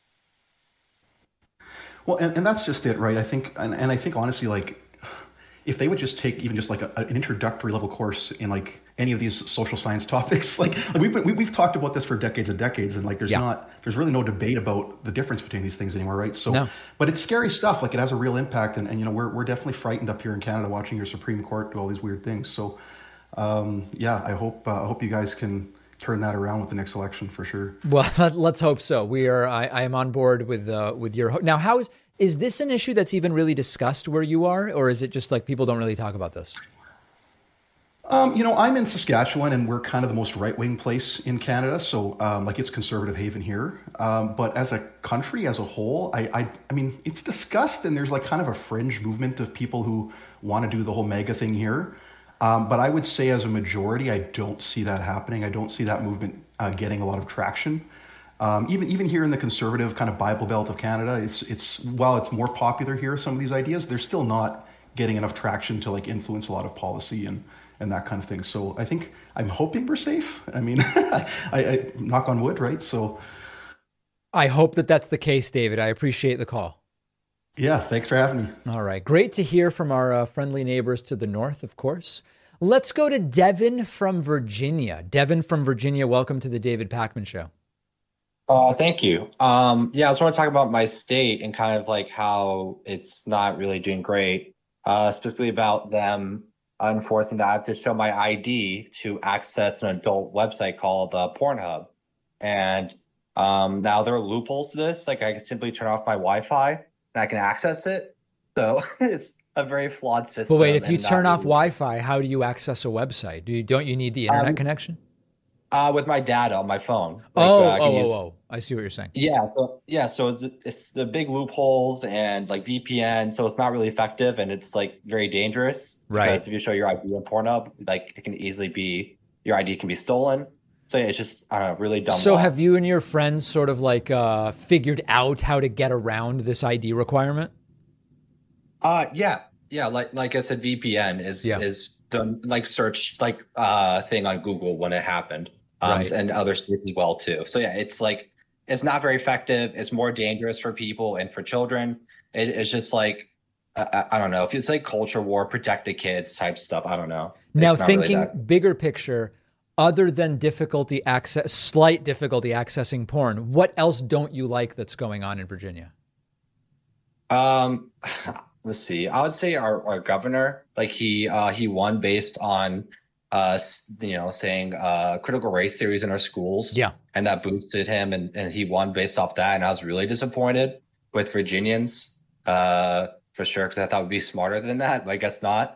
Well, and, and that's just it, right? I think, and, and I think honestly, like, if they would just take even just like a, an introductory level course in like any of these social science topics, like, like we've been, we, we've talked about this for decades and decades, and like there's yeah. not there's really no debate about the difference between these things anymore, right? So, no. But it's scary stuff. Like it has a real impact, and, and you know we're we're definitely frightened up here in Canada watching your Supreme Court do all these weird things. So, um, yeah, I hope uh, I hope you guys can turn that around with the next election for sure. Well, let's hope so. We are. I, I am on board with uh, with your now. How is Is this an issue that's even really discussed where you are, or is it just like people don't really talk about this? Um, you know, I'm in Saskatchewan, and we're kind of the most right-wing place in Canada, so um, like it's conservative haven here. Um, but as a country, as a whole, I, I, I mean, it's discussed, and there's like kind of a fringe movement of people who want to do the whole MAGA thing here. Um, but I would say, as a majority, I don't see that happening. I don't see that movement uh, getting a lot of traction. Um, even even here in the conservative kind of Bible Belt of Canada, it's it's while it's more popular here, some of these ideas, they're still not getting enough traction to like influence a lot of policy and, and that kind of thing. So I think I'm hoping we're safe. I mean, I, I knock on wood, right? So I hope that that's the case, David. I appreciate the call. Yeah, thanks for having me. All right, great to hear from our uh, friendly neighbors to the north, of course. Let's go to Devin from Virginia. Devin from Virginia, welcome to the David Pakman Show. Uh, thank you. Um, yeah, I just want to talk about my state and kind of like how it's not really doing great, uh, specifically about them enforcing that I have to show my I D to access an adult website called uh, Pornhub. And um, now there are loopholes to this. Like I can simply turn off my Wi-Fi and I can access it. So it's a very flawed system. But wait, if you turn off really... Wi-Fi, how do you access a website? Do you, don't you need the internet um, connection? Uh, with my data on my phone. Like, oh, uh, oh, use... oh, oh, I see what you're saying. Yeah, so yeah, so it's it's the big loopholes and like V P N, so it's not really effective and it's like very dangerous. Right. Because if you show your I D on Pornhub, like it can easily be your I D can be stolen. So yeah, it's just I don't know, really dumb. So law. Have you and your friends sort of like uh, figured out how to get around this I D requirement? Uh, yeah, yeah. Like like I said, V P N is yeah. is the like search like uh thing on Google when it happened. Um, right. And other states as well too. So yeah, it's like it's not very effective. It's more dangerous for people and for children. It, it's just like I, I don't know if it's like culture war, protect the kids type stuff. I don't know. Now thinking really bigger picture, other than difficulty access, slight difficulty accessing porn, what else don't you like that's going on in Virginia? Um, let's see. I would say our, our governor, like he uh, he won based on. Uh, you know, saying uh, critical race theories in our schools. Yeah. And that boosted him and, and he won based off that. And I was really disappointed with Virginians uh, for sure, because I thought we'd be smarter than that, but I guess not.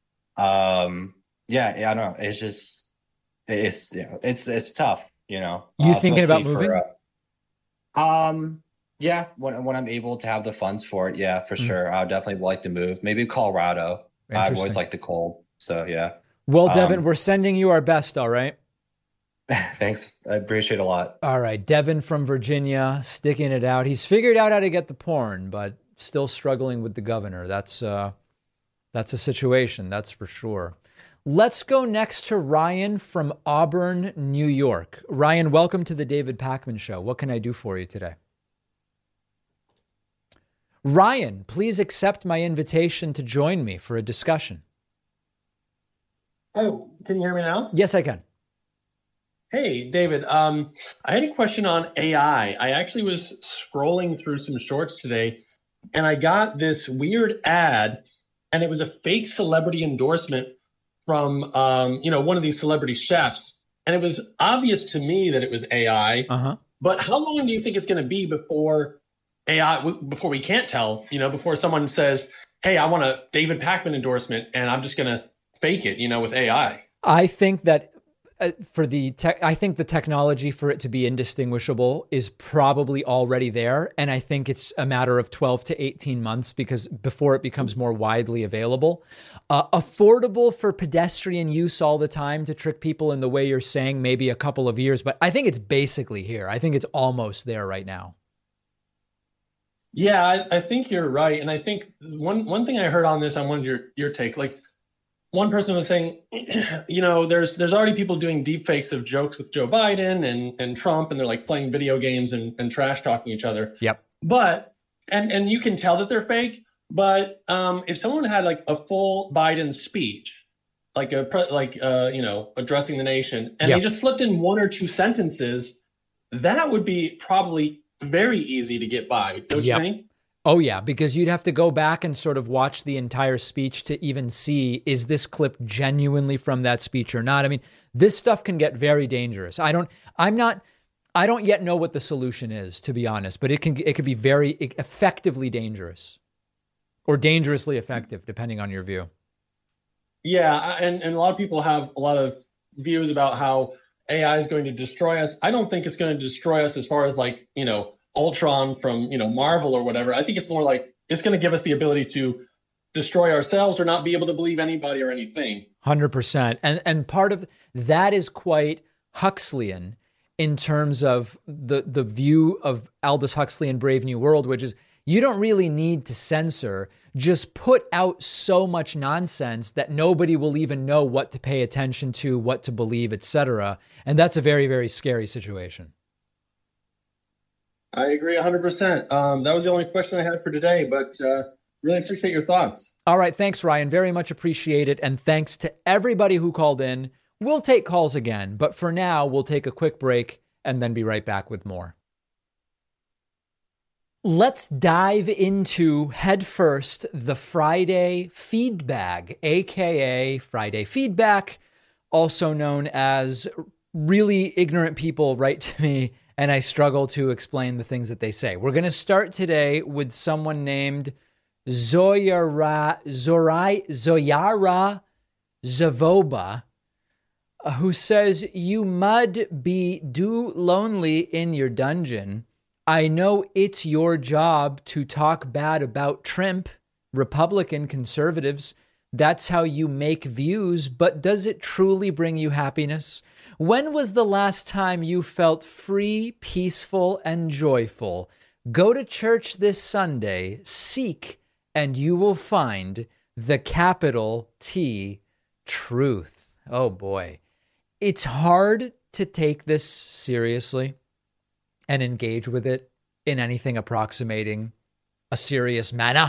Um, yeah, yeah, I don't know. It's just, it's, you know, it's, it's tough, you know. You uh, thinking about moving? For, uh, um, yeah, when, when I'm able to have the funds for it, yeah, for mm. sure. I would definitely like to move. Maybe Colorado. I've always liked the cold. So, yeah. Well, Devin, um, we're sending you our best, all right? Thanks. I appreciate it a lot. All right. Devin from Virginia, sticking it out. He's figured out how to get the porn, but still struggling with the governor. That's uh, that's a situation, that's for sure. Let's go next to Ryan from Auburn, New York. Ryan, welcome to the David Pakman Show. What can I do for you today? Ryan, please accept my invitation to join me for a discussion. Oh, can you hear me now? Yes, I can. Hey, David. Um, I had a question on A I. I actually was scrolling through some shorts today, and I got this weird ad, and it was a fake celebrity endorsement from, um, you know, one of these celebrity chefs, and it was obvious to me that it was A I. Uh-huh. But how long do you think it's going to be before A I, before we can't tell, you know, before someone says, hey, I want a David Pakman endorsement, and I'm just going to fake it, you know, with A I? I think that uh, for the tech, I think the technology for it to be indistinguishable is probably already there. And I think it's a matter of twelve to eighteen months because before it becomes more widely available. Uh, affordable for pedestrian use all the time to trick people in the way you're saying, maybe a couple of years. But I think it's basically here. I think it's almost there right now. Yeah, I, I think you're right. And I think one one thing I heard on this, I wanted your, your take. Like, one person was saying, you know, there's there's already people doing deep fakes of jokes with Joe Biden and, and Trump, and they're like playing video games and, and trash talking each other. Yep. But, and, and you can tell that they're fake, but um, if someone had like a full Biden speech, like a, pre- like, uh, you know, addressing the nation, and Yep. they just slipped in one or two sentences, that would be probably very easy to get by, don't Yep. you think? Oh, yeah, because you'd have to go back and sort of watch the entire speech to even see, is this clip genuinely from that speech or not? I mean, this stuff can get very dangerous. I don't, I'm not, I don't yet know what the solution is, to be honest, but it can, it could be very effectively dangerous or dangerously effective, depending on your view. Yeah, I- and, and a lot of people have a lot of views about how A I is going to destroy us. I don't think it's going to destroy us as far as like, you know, Ultron from, you know, Marvel or whatever. I think it's more like it's going to give us the ability to destroy ourselves or not be able to believe anybody or anything. one hundred percent. And and part of that is quite Huxleyan in terms of the the view of Aldous Huxley in Brave New World, which is you don't really need to censor, just put out so much nonsense that nobody will even know what to pay attention to, what to believe, et cetera. And that's a very, very scary situation. I agree one hundred percent. Um, that was the only question I had for today, but uh, really appreciate your thoughts. All right. Thanks, Ryan. Very much appreciate it. And thanks to everybody who called in. We'll take calls again, but for now, we'll take a quick break and then be right back with more. Let's dive into head first the Friday feedback, A K A Friday feedback, also known as really ignorant people write to me and I struggle to explain the things that they say. We're going to start today with someone named Zoyara, Zorai, Zoyara Zavoba, uh, who says, you mud be do lonely in your dungeon. I know it's your job to talk bad about Trump, Republican conservatives. That's how you make views, but does it truly bring you happiness? When was the last time you felt free, peaceful, and joyful? Go to church this Sunday, seek, and you will find the capital T, truth. Oh boy. It's hard to take this seriously and engage with it in anything approximating a serious manner.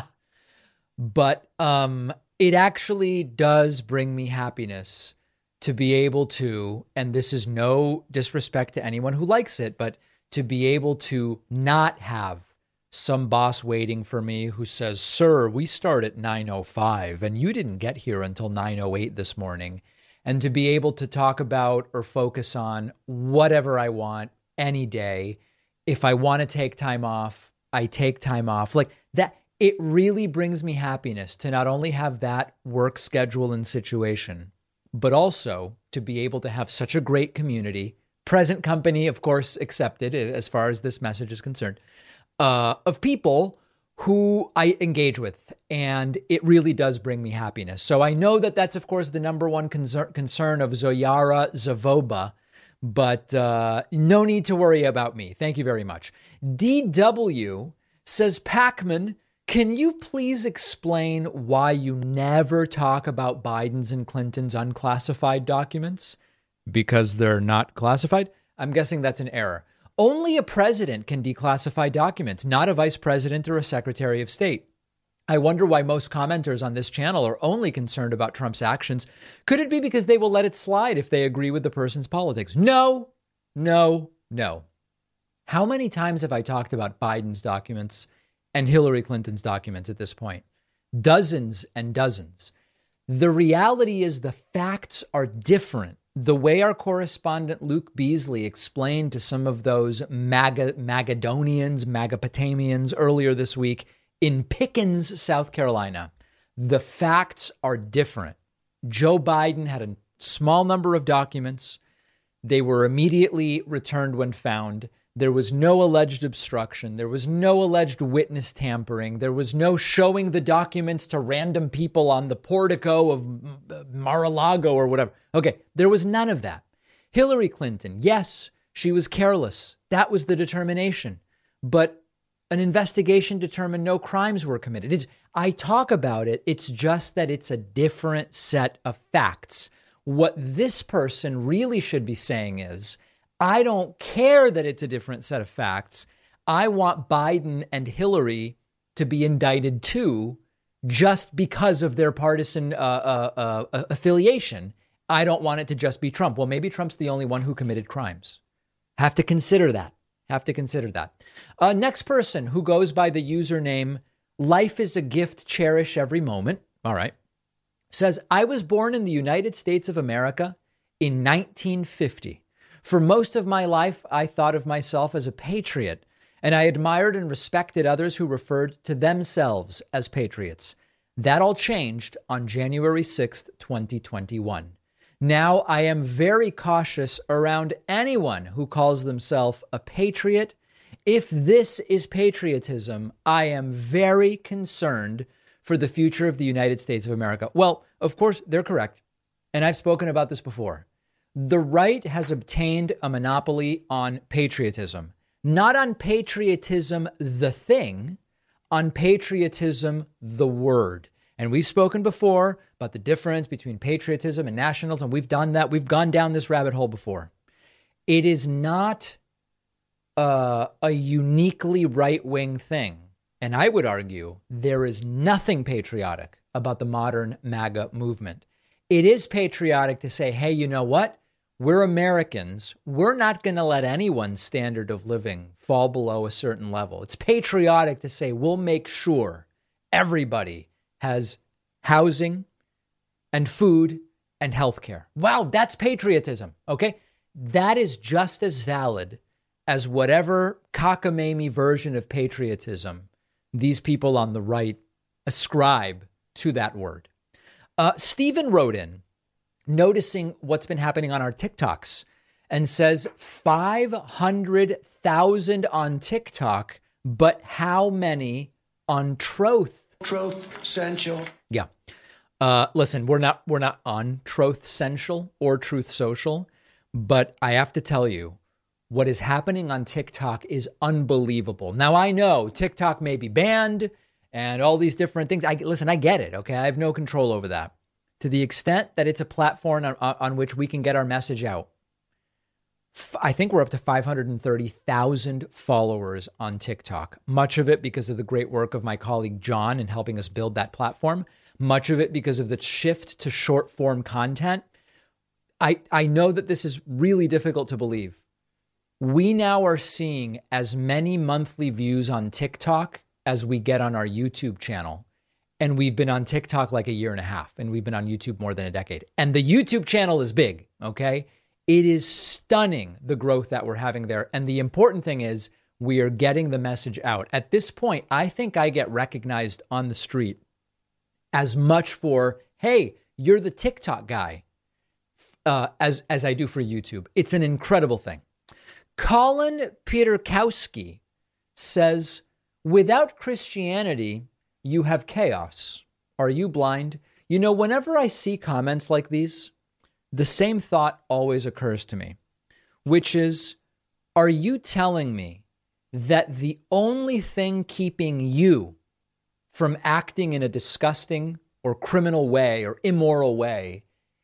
But um, it actually does bring me happiness to be able to, and this is no disrespect to anyone who likes it, but to be able to not have some boss waiting for me who says, sir, we start at nine oh five and you didn't get here until nine oh eight this morning. And to be able to talk about or focus on whatever I want any day. If I want to take time off, I take time off. Like that, it really brings me happiness to not only have that work schedule and situation, but also to be able to have such a great community, present company, of course, accepted as far as this message is concerned, uh, of people who I engage with. And it really does bring me happiness. So I know that that's, of course, the number one concern, concern of Zoyara Zavoba, but uh, no need to worry about me. Thank you very much. D W says, Pacman, can you please explain why you never talk about Biden's and Clinton's unclassified documents? Because they're not classified? I'm guessing that's an error. Only a president can declassify documents, not a vice president or a secretary of state. I wonder why most commenters on this channel are only concerned about Trump's actions. Could it be because they will let it slide if they agree with the person's politics? No, no, no. How many times have I talked about Biden's documents and Hillary Clinton's documents at this point? Dozens and dozens. The reality is the facts are different. The way our correspondent Luke Beasley explained to some of those Maga, Magadonians, Magapotamians earlier this week in Pickens, South Carolina, the facts are different. Joe Biden had a small number of documents They were immediately returned when found. There was no alleged obstruction. There was no alleged witness tampering. There was no showing the documents to random people on the portico of Mar-a-Lago or whatever. Okay, there was none of that. Hillary Clinton, yes, she was careless. That was the determination. But an investigation determined no crimes were committed. It's, I talk about it. It's just that it's a different set of facts. What this person really should be saying is, I don't care that it's a different set of facts. I want Biden and Hillary to be indicted too, just because of their partisan uh, uh, uh, affiliation. I don't want it to just be Trump. Well, maybe Trump's the only one who committed crimes. Have to consider that. Have to consider that. Uh, next person who goes by the username, Life is a Gift, Cherish Every Moment. All right. Says, I was born in the United States of America in nineteen fifty. For most of my life, I thought of myself as a patriot, and I admired and respected others who referred to themselves as patriots. That all changed on January sixth, twenty twenty-one. Now I am very cautious around anyone who calls themselves a patriot. If this is patriotism, I am very concerned for the future of the United States of America. Well, of course, they're correct. And I've spoken about this before. The right has obtained a monopoly on patriotism, not on patriotism, the thing, on patriotism, the word. And we've spoken before about the difference between patriotism and nationalism. We've done that. We've gone down this rabbit hole before. It is not uh, a uniquely right-wing thing. And I would argue there is nothing patriotic about the modern MAGA movement. It is patriotic to say, hey, you know what? We're Americans. We're not going to let anyone's standard of living fall below a certain level. It's patriotic to say we'll make sure everybody has housing and food and healthcare. Wow, that's patriotism. Okay, that is just as valid as whatever cockamamie version of patriotism these people on the right ascribe to that word. Uh, Stephen wrote in, noticing what's been happening on our TikToks, and says five hundred thousand on TikTok, but how many on Truth? Truth Central. Yeah. Uh, listen, we're not we're not on Truth Central or Truth Social, but I have to tell you, what is happening on TikTok is unbelievable. Now, I know TikTok may be banned and all these different things. I listen, I get it. Okay. I have no control over that. To the extent that it's a platform on, on which we can get our message out. I think we're up to five hundred thirty thousand followers on TikTok. Much of it because of the great work of my colleague John in helping us build that platform. Much of it because of the shift to short form content. I, I know that this is really difficult to believe. We now are seeing as many monthly views on TikTok as we get on our YouTube channel. And we've been on TikTok like a year and a half, and we've been on YouTube more than a decade. And the YouTube channel is big, okay? It is stunning, the growth that we're having there. And the important thing is we are getting the message out. At this point, I think I get recognized on the street as much for, hey, you're the TikTok guy, uh, as, as I do for YouTube. It's an incredible thing. Colin Peterkowski says, without Christianity, you have chaos. Are you blind? You know, whenever I see comments like these, the same thought always occurs to me, which is, are you telling me that the only thing keeping you from acting in a disgusting or criminal way or immoral way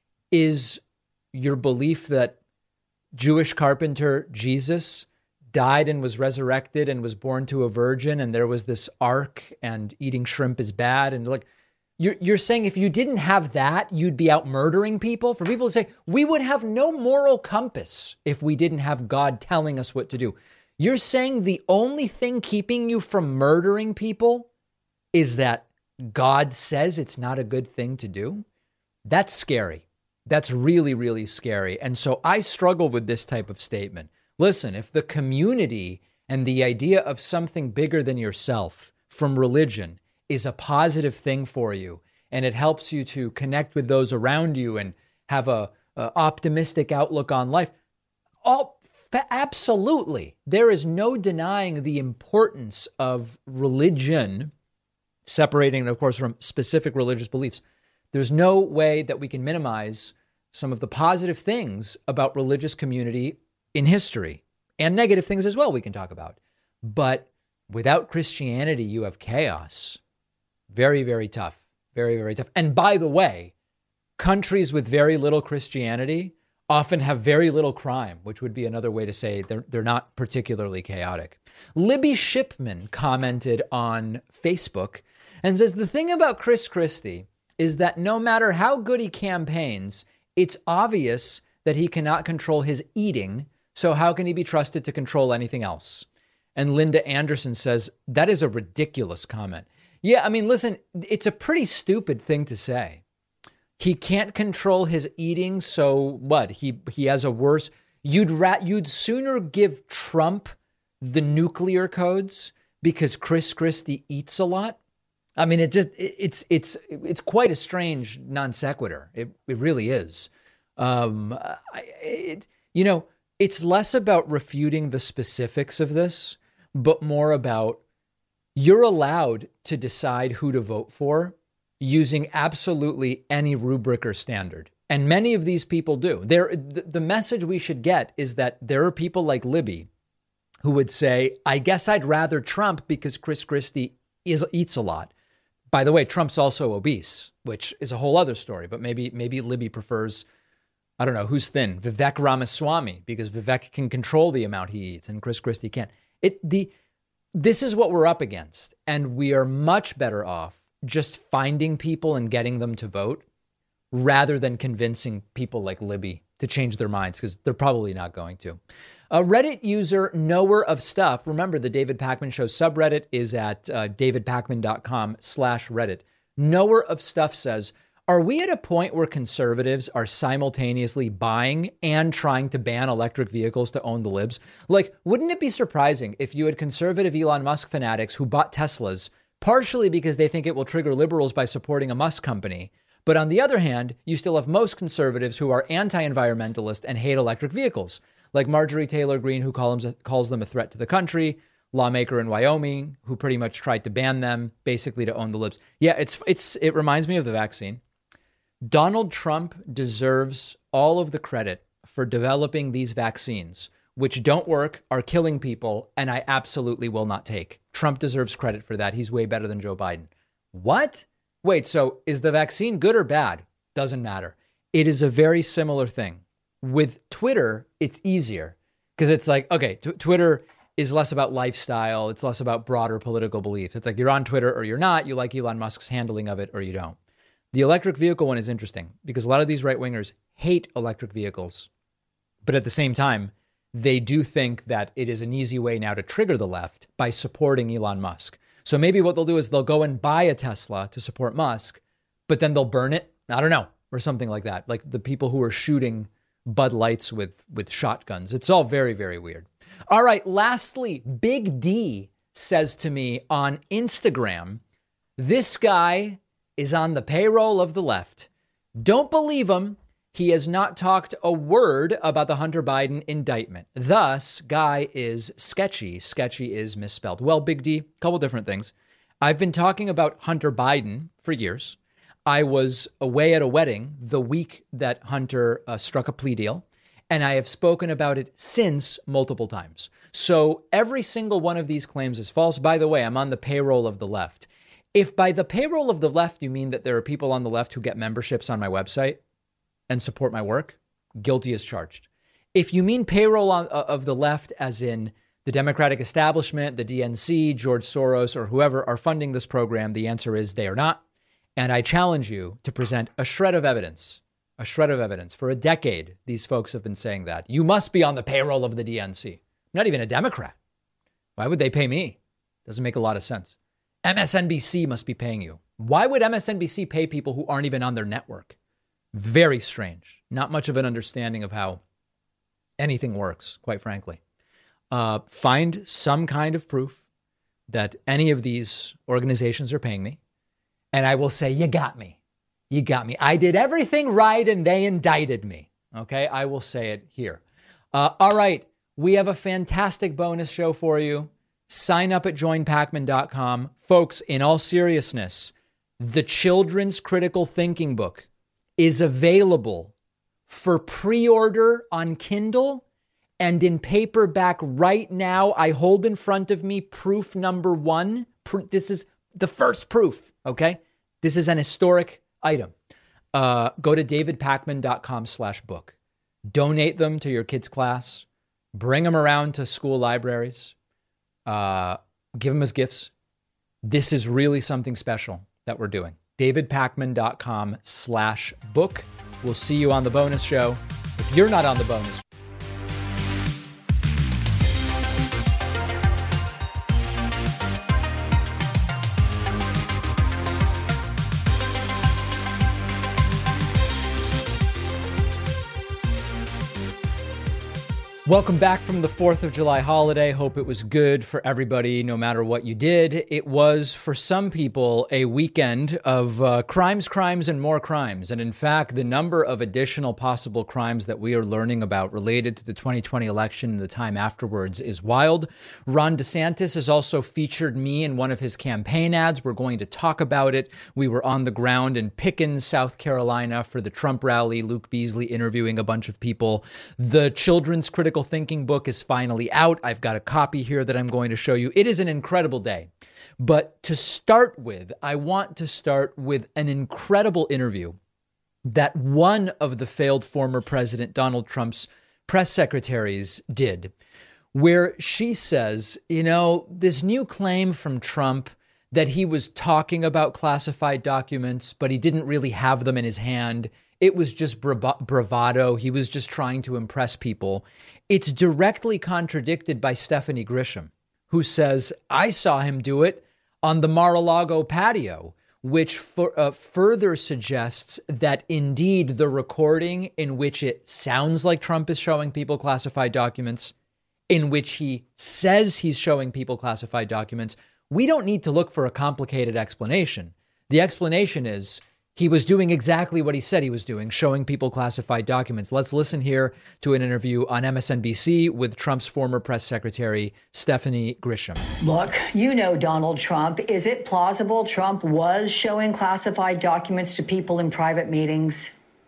is your belief that Jewish carpenter Jesus died and was resurrected and was born to a virgin, and there was this ark, and eating shrimp is bad, and like, You're, you're saying if you didn't have that, you'd be out murdering people? For people to say, we would have no moral compass if we didn't have God telling us what to do. You're saying the only thing keeping you from murdering people is that God says it's not a good thing to do? That's scary. That's really, really scary. And so I struggle with this type of statement. Listen, if the community and the idea of something bigger than yourself from religion is a positive thing for you, and it helps you to connect with those around you and have a, a optimistic outlook on life, all absolutely. There is no denying the importance of religion, separating it, of course, from specific religious beliefs. There's no way that we can minimize some of the positive things about religious community in history, and negative things as well we can talk about. But without Christianity, you have chaos. Very, very tough. Very, very tough. And by the way, countries with very little Christianity often have very little crime, which would be another way to say they're, they're not particularly chaotic. Libby Shipman commented on Facebook and says, the thing about Chris Christie is that no matter how good he campaigns, it's obvious that he cannot control his eating. So how can he be trusted to control anything else? And Linda Anderson says, that is a ridiculous comment. Yeah, I mean, listen, it's a pretty stupid thing to say. He can't control his eating, so what? He he has a worse... You'd ra- you'd sooner give Trump the nuclear codes because Chris Christie eats a lot? I mean, it just it, it's it's it's quite a strange non sequitur. It it really is. Um, I, it, you know, it's less about refuting the specifics of this, but more about you're allowed to decide who to vote for using absolutely any rubric or standard. And many of these people do. There, the message we should get is that there are people like Libby who would say, I guess I'd rather Trump because Chris Christie is, eats a lot. By the way, Trump's also obese, which is a whole other story. But maybe maybe Libby prefers, I don't know, who's thin? Vivek Ramaswamy, because Vivek can control the amount he eats and Chris Christie can't. It, the, this is what we're up against. And we are much better off just finding people and getting them to vote rather than convincing people like Libby to change their minds, because they're probably not going to. A Reddit user, Knower of Stuff. Remember, the David Pakman Show subreddit is at uh, davidpakman.com slash Reddit. Knower of Stuff says, are we at a point where conservatives are simultaneously buying and trying to ban electric vehicles to own the libs? Like, wouldn't it be surprising if you had conservative Elon Musk fanatics who bought Teslas partially because they think it will trigger liberals by supporting a Musk company, but on the other hand, you still have most conservatives who are anti-environmentalist and hate electric vehicles, like Marjorie Taylor Greene, who calls them, calls them a threat to the country, lawmaker in Wyoming, who pretty much tried to ban them, basically to own the libs. Yeah, it's it's it reminds me of the vaccine. Donald Trump deserves all of the credit for developing these vaccines, which don't work, are killing people, and I absolutely will not take. Trump deserves credit for that. He's way better than Joe Biden. What? Wait, so is the vaccine good or bad? Doesn't matter. It is a very similar thing. With Twitter, it's easier because it's like, okay, t- Twitter is less about lifestyle. It's less about broader political beliefs. It's like you're on Twitter or you're not. You like Elon Musk's handling of it or you don't. The electric vehicle one is interesting because a lot of these right-wingers hate electric vehicles. But at the same time, they do think that it is an easy way now to trigger the left by supporting Elon Musk. So maybe what they'll do is they'll go and buy a Tesla to support Musk, but then they'll burn it. I don't know, or something like that. Like the people who are shooting Bud Lights with, with shotguns. It's all very, very weird. All right. Lastly, Big D says to me on Instagram, this guy is on the payroll of the left. Don't believe him. He has not talked a word about the Hunter Biden indictment. Thus, guy is sketchy. Sketchy is misspelled. Well, Big D, a couple different things. I've been talking about Hunter Biden for years. I was away at a wedding the week that Hunter uh, struck a plea deal, and I have spoken about it since multiple times. So every single one of these claims is false. By the way, I'm on the payroll of the left. If by the payroll of the left, you mean that there are people on the left who get memberships on my website and support my work, guilty as charged. If you mean payroll on, uh, of the left, as in the Democratic establishment, the D N C, George Soros, or whoever are funding this program, the answer is they are not. And I challenge you to present a shred of evidence, a shred of evidence. For a decade, these folks have been saying that. You must be on the payroll of the D N C. I'm not even a Democrat. Why would they pay me? Doesn't make a lot of sense. M S N B C must be paying you. Why would M S N B C pay people who aren't even on their network? Very strange. Not much of an understanding of how anything works, quite frankly. Uh, find some kind of proof that any of these organizations are paying me. And I will say, you got me. You got me. I did everything right and they indicted me. Okay, I will say it here. Uh, all right. We have a fantastic bonus show for you. Sign up at join pacman dot com. Folks, in all seriousness, the Children's Critical Thinking book is available for pre-order on Kindle and in paperback right now. I hold in front of me proof number one. This is the first proof, okay? This is an historic item. Uh, go to david pacman dot com slash book. Donate them to your kids' class. Bring them around to school libraries. Uh, give them as gifts. This is really something special that we're doing. david pacman dot com slash book. We'll see you on the bonus show. If you're not on the bonus Welcome back from the fourth of July holiday. Hope it was good for everybody, no matter what you did. It was, for some people, a weekend of uh, crimes, crimes, and more crimes. And in fact, the number of additional possible crimes that we are learning about related to the twenty twenty election and the time afterwards is wild. Ron DeSantis has also featured me in one of his campaign ads. We're going to talk about it. We were on the ground in Pickens, South Carolina for the Trump rally. Luke Beasley interviewing a bunch of people. The Children's Critical Thinking book is finally out. I've got a copy here that I'm going to show you. It is an incredible day. But to start with, I want to start with an incredible interview that one of the failed former President Donald Trump's press secretaries did, where she says, you know, this new claim from Trump that he was talking about classified documents, but he didn't really have them in his hand. It was just bravado. He was just trying to impress people. It's directly contradicted by Stephanie Grisham, who says, I saw him do it on the Mar-a-Lago patio, which for, uh, further suggests that indeed the recording in which it sounds like Trump is showing people classified documents, in which he says he's showing people classified documents, we don't need to look for a complicated explanation. The explanation is he was doing exactly what he said he was doing, showing people classified documents. Let's listen here to an interview on M S N B C with Trump's former press secretary, Stephanie Grisham. Look, you know Donald Trump. Is it plausible Trump was showing classified documents to people in private meetings?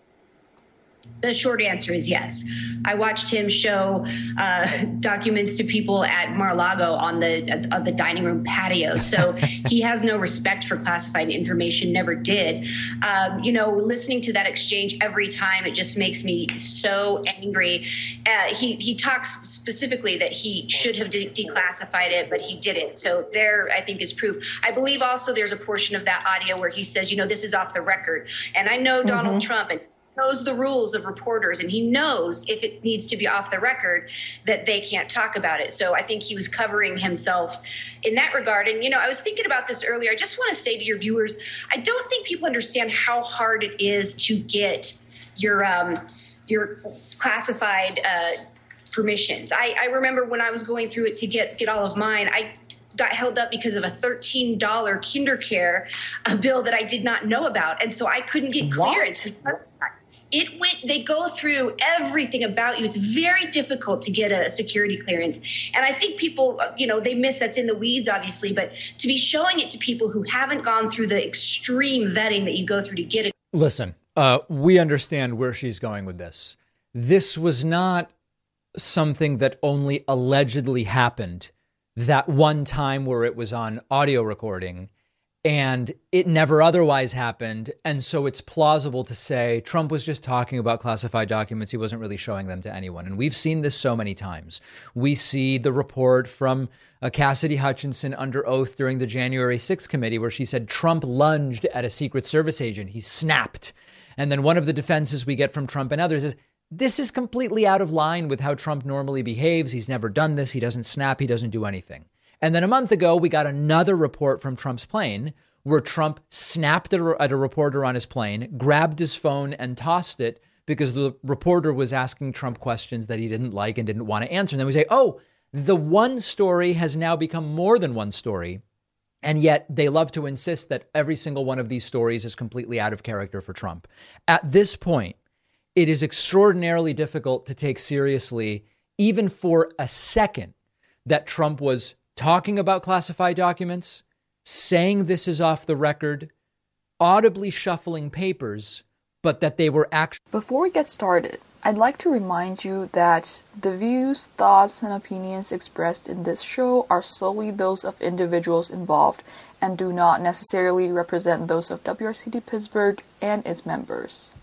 The short answer is yes. I watched him show uh, documents to people at Mar-a-Lago on the uh, the dining room patio. So he has no respect for classified information, never did. Um, you know, listening to that exchange every time, it just makes me so angry. Uh, he, he talks specifically that he should have de- declassified it, but he didn't. So there, I think, is proof. I believe also there's a portion of that audio where he says, you know, this is off the record. And I know Donald mm-hmm. Trump and knows the rules of reporters, and he knows if it needs to be off the record that they can't talk about it. So I think he was covering himself in that regard. And, you know, I was thinking about this earlier. I just want to say to your viewers, I don't think people understand how hard it is to get your um, your classified uh, permissions. I, I remember when I was going through it to get, get all of mine, I got held up because of a thirteen dollars KinderCare uh, bill that I did not know about. And so I couldn't get clearance. What? It went, they go through everything about you. It's very difficult to get a security clearance. And I think people, you know, they miss that's in the weeds, obviously, but to be showing it to people who haven't gone through the extreme vetting that you go through to get it. Listen, uh, we understand where she's going with this. This was not something that only allegedly happened that one time where it was on audio recording and it never otherwise happened. And so it's plausible to say Trump was just talking about classified documents. He wasn't really showing them to anyone. And we've seen this so many times. We see the report from uh, Cassidy Hutchinson under oath during the January sixth committee where she said Trump lunged at a Secret Service agent. He snapped. And then one of the defenses we get from Trump and others is this is completely out of line with how Trump normally behaves. He's never done this. He doesn't snap. He doesn't do anything. And then a month ago, we got another report from Trump's plane where Trump snapped at a, at a reporter on his plane, grabbed his phone and tossed it because the reporter was asking Trump questions that he didn't like and didn't want to answer. And then we say, oh, the one story has now become more than one story. And yet they love to insist that every single one of these stories is completely out of character for Trump. At this point, it is extraordinarily difficult to take seriously even for a second, that Trump was talking about classified documents, saying this is off the record, audibly shuffling papers, but that they were actually... Before we get started, I'd like to remind you that the views, thoughts, and opinions expressed in this show are solely those of individuals involved and do not necessarily represent those of W R C T Pittsburgh and its members.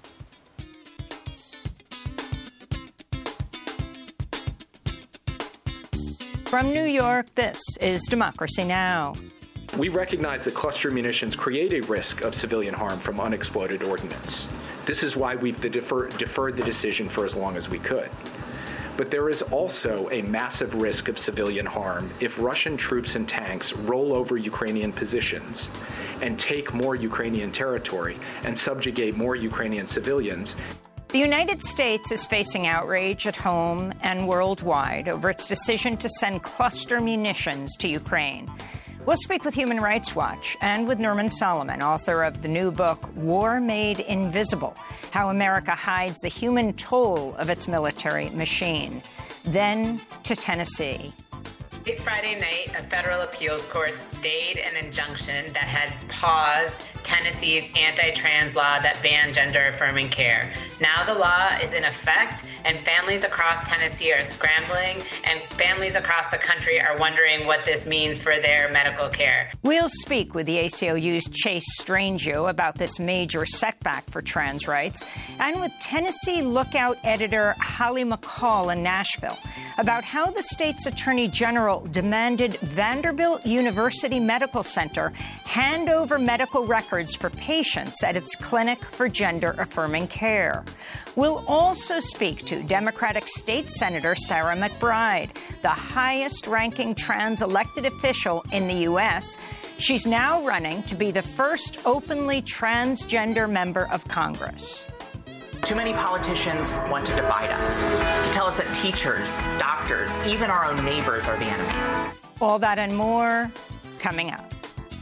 From New York, this is Democracy Now! We recognize that cluster munitions create a risk of civilian harm from unexploded ordnance. This is why we've defer, deferred the decision for as long as we could. But there is also a massive risk of civilian harm if Russian troops and tanks roll over Ukrainian positions and take more Ukrainian territory and subjugate more Ukrainian civilians. The United States is facing outrage at home and worldwide over its decision to send cluster munitions to Ukraine. We'll speak with Human Rights Watch and with Norman Solomon, author of the new book, War Made Invisible: How America Hides the Human Toll of Its Military Machine. Then to Tennessee. Late Friday night, a federal appeals court stayed an injunction that had paused Tennessee's anti-trans law that banned gender-affirming care. Now the law is in effect, and families across Tennessee are scrambling, and families across the country are wondering what this means for their medical care. We'll speak with the A C L U's Chase Strangio about this major setback for trans rights, and with Tennessee Lookout editor Holly McCall in Nashville about how the state's attorney general demanded Vanderbilt University Medical Center hand over medical records for patients at its clinic for gender-affirming care. We'll also speak to Democratic State Senator Sarah McBride, the highest-ranking trans elected official in the U S She's now running to be the first openly transgender member of Congress. Too many politicians want to divide us, to tell us that teachers, doctors, even our own neighbors are the enemy. All that and more coming up.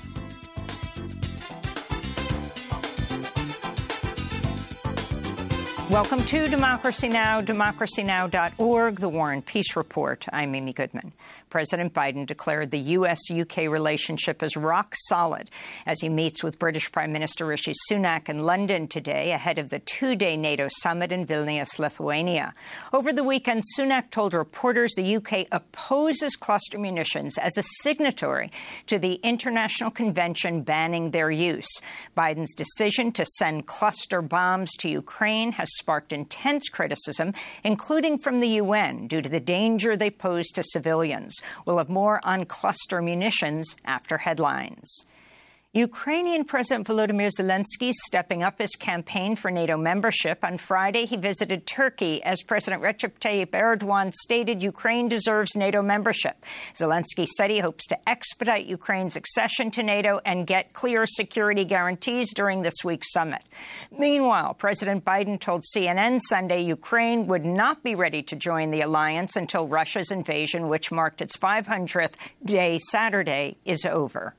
Welcome to Democracy Now!, democracy now dot org, the War and Peace Report. I'm Amy Goodman. President Biden declared the U S U K relationship as rock solid as he meets with British Prime Minister Rishi Sunak in London today ahead of the two-day NATO summit in Vilnius, Lithuania. Over the weekend, Sunak told reporters the U K opposes cluster munitions as a signatory to the international convention banning their use. Biden's decision to send cluster bombs to Ukraine has sparked intense criticism, including from the U N, due to the danger they pose to civilians. We'll have more on cluster munitions after headlines. Ukrainian President Volodymyr Zelensky stepping up his campaign for NATO membership. On Friday, he visited Turkey as President Recep Tayyip Erdogan stated Ukraine deserves NATO membership. Zelensky said he hopes to expedite Ukraine's accession to NATO and get clear security guarantees during this week's summit. Meanwhile, President Biden told C N N Sunday Ukraine would not be ready to join the alliance until Russia's invasion, which marked its five hundredth day Saturday, is over.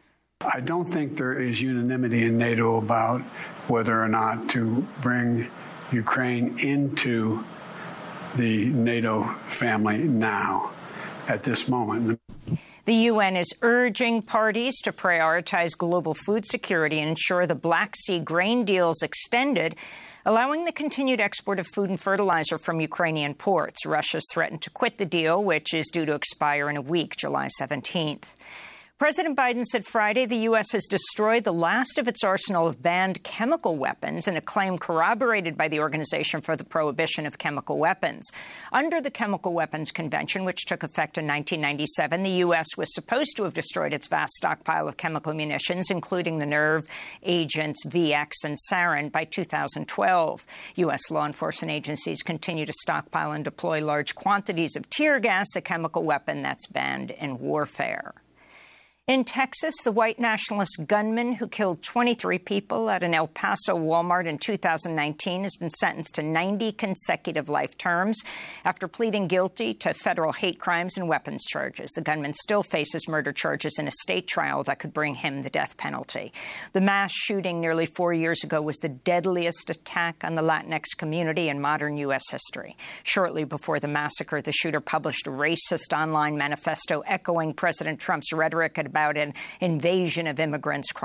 I don't think there is unanimity in NATO about whether or not to bring Ukraine into the NATO family now, at this moment. The U N is urging parties to prioritize global food security and ensure the Black Sea grain deal is extended, allowing the continued export of food and fertilizer from Ukrainian ports. Russia's threatened to quit the deal, which is due to expire in a week, July seventeenth. President Biden said Friday the U S has destroyed the last of its arsenal of banned chemical weapons in a claim corroborated by the Organization for the Prohibition of Chemical Weapons. Under the Chemical Weapons Convention, which took effect in nineteen ninety-seven, the U S was supposed to have destroyed its vast stockpile of chemical munitions, including the nerve agents V X and sarin, by two thousand twelve. U S law enforcement agencies continue to stockpile and deploy large quantities of tear gas, a chemical weapon that's banned in warfare. In Texas, the white nationalist gunman who killed twenty-three people at an El Paso Walmart in two thousand nineteen has been sentenced to ninety consecutive life terms after pleading guilty to federal hate crimes and weapons charges. The gunman still faces murder charges in a state trial that could bring him the death penalty. The mass shooting nearly four years ago was the deadliest attack on the Latinx community in modern U S history. Shortly before the massacre, the shooter published a racist online manifesto echoing President Trump's rhetoric about an invasion of immigrants